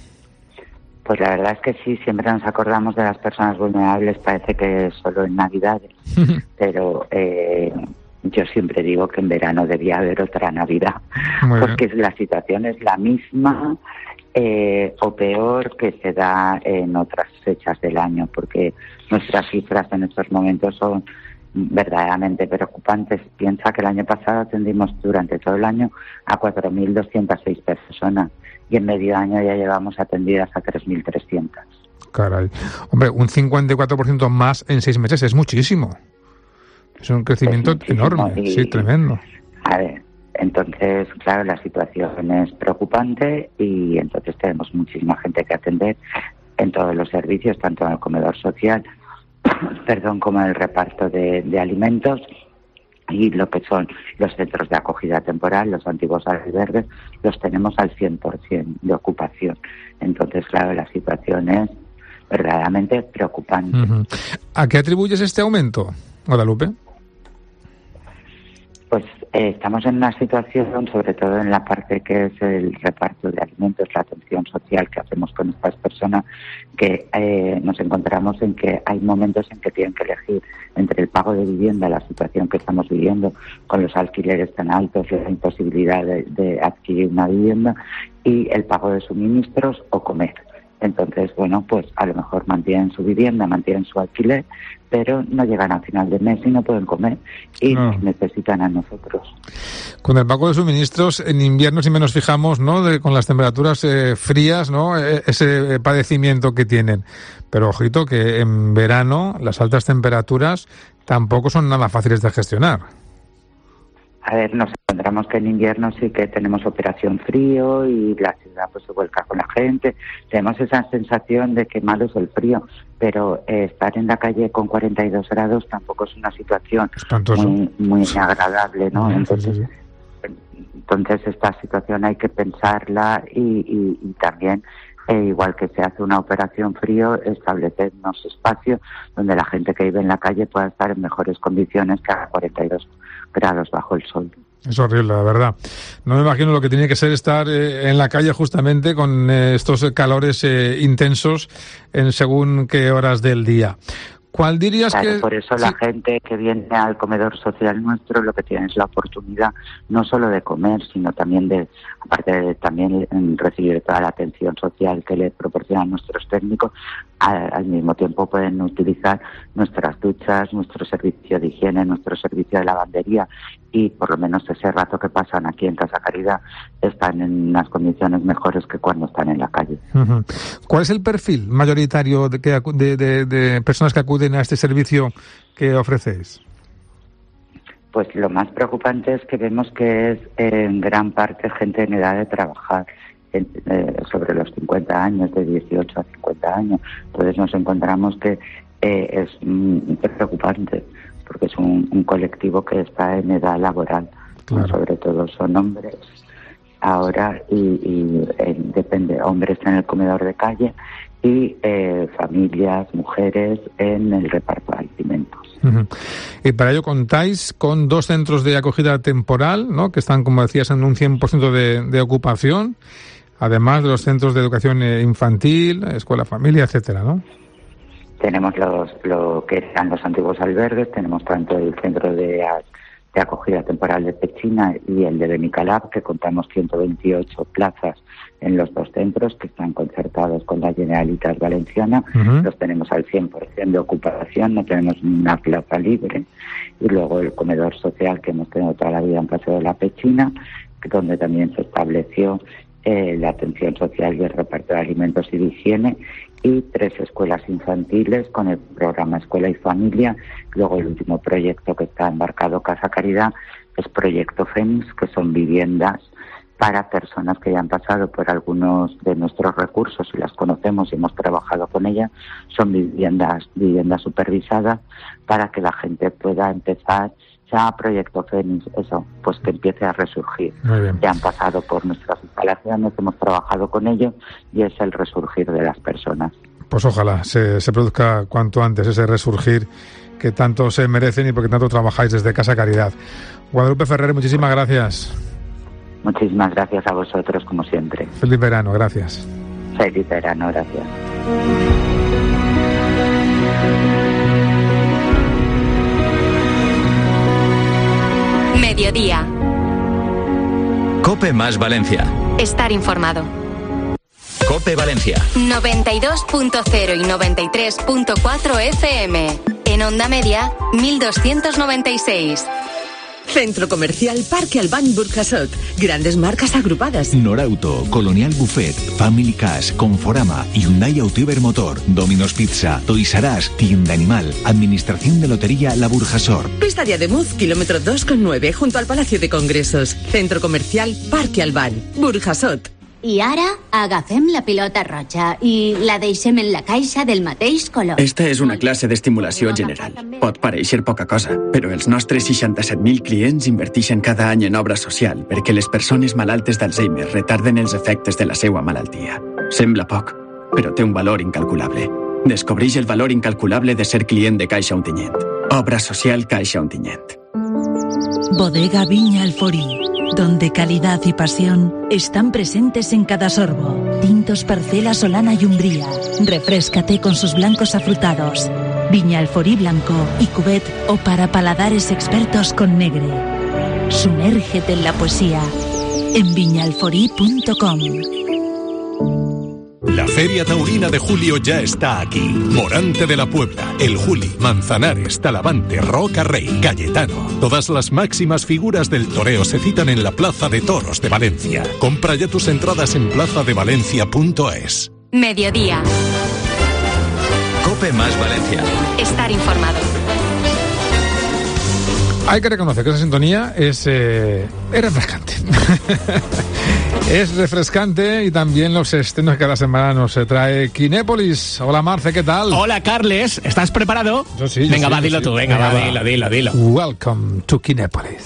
Pues la verdad es que sí, siempre nos acordamos de las personas vulnerables, parece que solo en Navidades, pero eh, yo siempre digo que en verano debía haber otra Navidad, Muy porque bien. La situación es la misma. Eh, o peor que se da en otras fechas del año, porque nuestras cifras en estos momentos son verdaderamente preocupantes. Piensa que el año pasado atendimos durante todo el año a cuatro mil doscientas seis personas y en medio año ya llevamos atendidas a tres mil trescientas. Caray. Hombre, un cincuenta y cuatro por ciento más en seis meses es muchísimo. Es un crecimiento es enorme, y, sí, tremendo. A ver, entonces, claro, la situación es preocupante y entonces tenemos muchísima gente que atender en todos los servicios, tanto en el comedor social, perdón, como en el reparto de, de alimentos y lo que son los centros de acogida temporal, los antiguos albergues, los tenemos al cien por ciento de ocupación. Entonces, claro, la situación es verdaderamente preocupante. Uh-huh. ¿A qué atribuyes este aumento, Guadalupe? Pues Eh, estamos en una situación, sobre todo en la parte que es el reparto de alimentos, la atención social que hacemos con estas personas, que eh, nos encontramos en que hay momentos en que tienen que elegir entre el pago de vivienda, la situación que estamos viviendo con los alquileres tan altos, la imposibilidad de, de adquirir una vivienda, y el pago de suministros o comer. Entonces, bueno, pues a lo mejor mantienen su vivienda, mantienen su alquiler, pero no llegan al final del mes y no pueden comer y no. nos necesitan a nosotros. Con el pago de suministros, en invierno si menos fijamos, ¿no? De, con las temperaturas eh, frías, ¿no? E- ese padecimiento que tienen. Pero ojito que en verano las altas temperaturas tampoco son nada fáciles de gestionar. A ver, nos encontramos que en invierno sí que tenemos operación frío y la ciudad pues se vuelca con la gente. Tenemos esa sensación de que malo es el frío, pero eh, estar en la calle con cuarenta y dos grados tampoco es una situación muy, muy agradable, ¿no? Entonces, sí, sí. entonces esta situación hay que pensarla y, y, y también, eh, igual que se hace una operación frío, establecer unos espacios donde la gente que vive en la calle pueda estar en mejores condiciones que a cuarenta y dos grados bajo el sol. Es horrible, la verdad. No me imagino lo que tiene que ser estar eh, en la calle justamente con eh, estos calores eh, intensos en según qué horas del día. ¿Cuál dirías claro, que...? Por eso sí. La gente que viene al comedor social nuestro lo que tiene es la oportunidad no solo de comer, sino también de, aparte de también recibir toda la atención social que le proporcionan nuestros técnicos, al, al mismo tiempo pueden utilizar nuestras duchas, nuestro servicio de higiene, nuestro servicio de lavandería, y por lo menos ese rato que pasan aquí en Casa Caridad están en unas condiciones mejores que cuando están en la calle. Uh-huh. ¿Cuál es el perfil mayoritario de, que, de, de, de personas que acuden a este servicio que ofrecéis? Pues lo más preocupante es que vemos que es en gran parte gente en edad de trabajar, en, eh, sobre los cincuenta años, de dieciocho a cincuenta años. Entonces nos encontramos que eh, es mm, preocupante, porque es un, un colectivo que está en edad laboral, claro. Sobre todo son hombres ahora y, y eh, depende, hombres en el comedor de calle y eh, familias, mujeres en el reparto de alimentos. Uh-huh. Y para ello contáis con dos centros de acogida temporal, ¿no? Que están, como decías, en un cien por ciento de, de ocupación, además de los centros de educación infantil, escuela familia, etcétera, ¿no? Tenemos los, lo que eran los antiguos albergues, tenemos tanto el centro de, de acogida temporal de Pechina y el de Benicalab, que contamos ciento veintiocho plazas en los dos centros que están concertados con la Generalitat Valenciana. Uh-huh. Los tenemos al cien por ciento de ocupación, no tenemos ni una plaza libre. Y luego el comedor social que hemos tenido toda la vida en Paseo de la Pechina, donde también se estableció eh, la atención social y el reparto de alimentos y de higiene, y tres escuelas infantiles con el programa Escuela y Familia. Luego el último proyecto que está embarcado Casa Caridad es Proyecto Fénix, que son viviendas para personas que ya han pasado por algunos de nuestros recursos y las conocemos y hemos trabajado con ellas. Son viviendas, viviendas supervisadas para que la gente pueda empezar. Se llama Proyecto Fénix, eso, pues que empiece a resurgir. Ya han pasado por nuestras instalaciones, hemos trabajado con ellos y es el resurgir de las personas. Pues ojalá se, se produzca cuanto antes ese resurgir que tanto se merecen y porque tanto trabajáis desde Casa Caridad. Guadalupe Ferrer, muchísimas gracias. Muchísimas gracias a vosotros, como siempre. Feliz verano, gracias. Feliz verano, gracias. Mediodía. COPE más Valencia. Estar informado. COPE Valencia. noventa y dos punto cero y noventa y tres punto cuatro F M. En onda media, mil doscientos noventa y seis. Centro Comercial Parque Albán Burjasot. Grandes marcas agrupadas. Norauto, Colonial Buffet, Family Cash, Conforama, Hyundai Autiver Motor, Domino's Pizza, Toys R Us, Tienda Animal, Administración de Lotería La Burjasot. Pista de Ademuz, kilómetro dos coma nueve, junto al Palacio de Congresos. Centro Comercial Parque Albán Burjasot. I ara agafem la pilota roja i la deixem en la caixa del mateix color. Esta és una classe d'estimulació general. Pot pareixer poca cosa, però els nostres seixanta-set mil clients inverteixen cada any en obra social perquè les persones malaltes d'Alzheimer retarden els efectes de la seva malaltia. Sembla poc, però té un valor incalculable. Descobreix el valor incalculable de ser client de Caixa Ontinyent. Obra social Caixa Ontinyent. Bodega Viña Alforí, donde calidad y pasión están presentes en cada sorbo. Tintos Parcela, Solana y Umbría. Refréscate con sus blancos afrutados. Viña Alforí blanco y cubet o para paladares expertos con negre. Sumérgete en la poesía en viña alforí punto com. La Feria Taurina de julio ya está aquí. Morante de la Puebla, El Juli, Manzanares, Talavante, Roca Rey, Cayetano. Todas las máximas figuras del toreo se citan en la Plaza de Toros de Valencia. Compra ya tus entradas en plaza de valencia punto es. Mediodía. Cope más Valencia. Estar informado. Hay que reconocer que esa sintonía es, eh, es refrescante. Es refrescante y también los estrenos que cada semana nos trae Kinépolis. Hola Marce, ¿qué tal? Hola Carles, ¿estás preparado? Yo sí. Yo venga, sí, va, dilo sí. tú, venga, venga, va, dilo, dilo, dilo. Welcome to Kinépolis.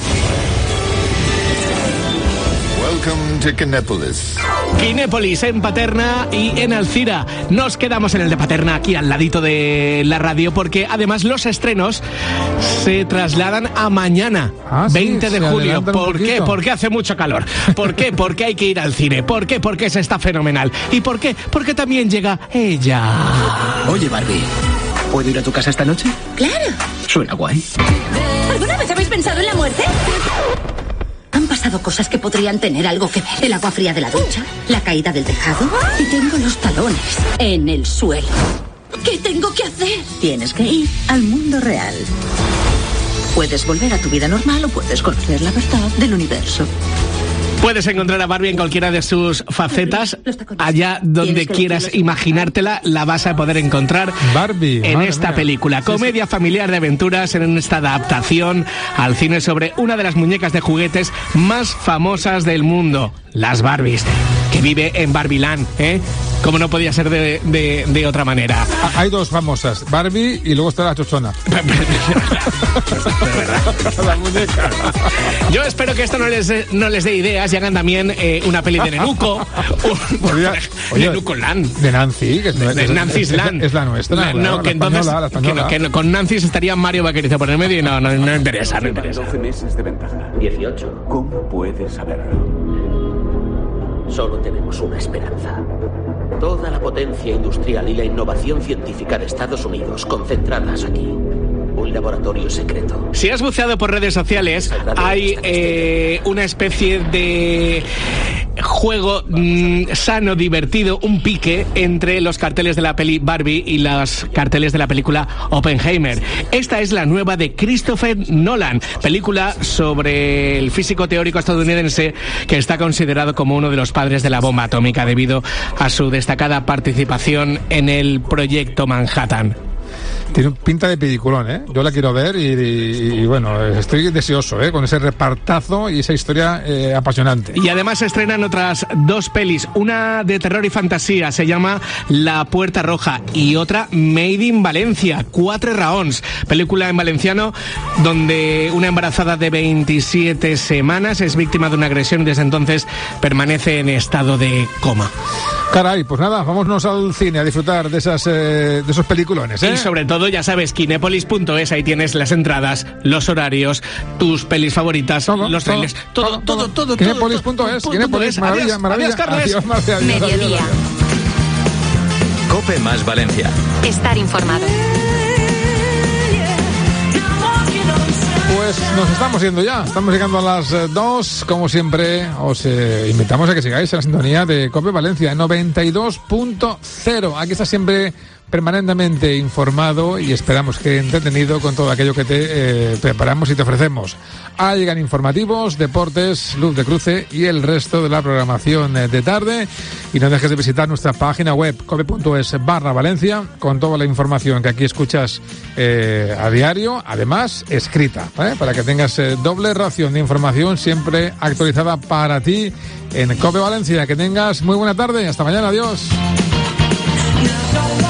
Welcome to Kinépolis. Kinépolis en Paterna y en Alcira. Nos quedamos en el de Paterna, aquí al ladito de la radio, porque además los estrenos se trasladan a mañana, ah, veinte sí, de julio. ¿Por qué? Poquito. Porque hace mucho calor. ¿Por qué? Porque hay que ir al cine. ¿Por qué? Porque se está fenomenal. ¿Y por qué? Porque también llega ella. Oye, Barbie, ¿puedo ir a tu casa esta noche? Claro. Suena guay. ¿Alguna vez habéis pensado en la muerte? Han pasado cosas que podrían tener algo que ver. El agua fría de la ducha, la caída del tejado y tengo los talones en el suelo. ¿Qué tengo que hacer? Tienes que ir al mundo real. Puedes volver a tu vida normal o puedes conocer la verdad del universo. Puedes encontrar a Barbie en cualquiera de sus facetas. Allá donde quieras imaginártela, la vas a poder encontrar Barbie, en esta mía. película. Comedia familiar de aventuras en esta adaptación al cine sobre una de las muñecas de juguetes más famosas del mundo, las Barbies, que vive en Barbiland, ¿eh? Como no podía ser de, de, de otra manera. Hay dos famosas, Barbie y luego está la chochona. La muñeca. Yo espero que esto no les, no les dé ideas y hagan también eh, una peli de Nenuco. Oye, oye, Nenuco Land. De Nancy, que es, de, de Nancy's es, Land. Es la nuestra. No, no la, que la entonces española, la española. Que, no, que no, con Nancy estaría Mario Vaquerizo por el medio y no, no, no interesa, no interesa. doce meses de ventaja. dieciocho. ¿Cómo puedes saberlo? Solo tenemos una esperanza. Toda la potencia industrial y la innovación científica de Estados Unidos concentradas aquí. Un laboratorio secreto. Si has buceado por redes sociales, hay eh, una especie de juego mmm, sano, divertido, un pique entre los carteles de la peli Barbie y los carteles de la película Oppenheimer. Esta es la nueva de Christopher Nolan, película sobre el físico teórico estadounidense que está considerado como uno de los padres de la bomba atómica debido a su destacada participación en el proyecto Manhattan. Tiene pinta de peliculón, ¿eh? Yo la quiero ver y, y, y bueno, estoy deseoso, ¿eh? Con ese repartazo y esa historia eh, apasionante. Y además se estrenan otras dos pelis, una de terror y fantasía, se llama La Puerta Roja, y otra Made in Valencia, Quatre Raons, película en valenciano donde una embarazada de veintisiete semanas es víctima de una agresión y desde entonces permanece en estado de coma. Caray, pues nada, vámonos al cine a disfrutar de esas eh, de esos peliculones, ¿eh? Y sobre todo, ya sabes, kinépolis punto es, ahí tienes las entradas, los horarios, tus pelis favoritas, todo, los trailers, todo, todo, todo, todo. kinépolis punto es, Kinépolis, maravilla, adiós, maravilla. Adiós, Carles. Adiós, Marcia, adiós, Mediodía. adiós, adiós. Cope más Valencia. Estar informado. Pues nos estamos yendo ya, estamos llegando a las eh, dos, como siempre os eh, invitamos a que sigáis en la sintonía de Cope Valencia en noventa y dos punto cero, aquí está siempre permanentemente informado y esperamos que entretenido con todo aquello que te eh, preparamos y te ofrecemos. Ahí llegan informativos, deportes, luz de cruce y el resto de la programación eh, de tarde, y no dejes de visitar nuestra página web cope punto es barra Valencia con toda la información que aquí escuchas eh, a diario, además escrita, ¿eh? Para que tengas eh, doble ración de información siempre actualizada para ti en Cope Valencia. Que tengas muy buena tarde, hasta mañana, adiós.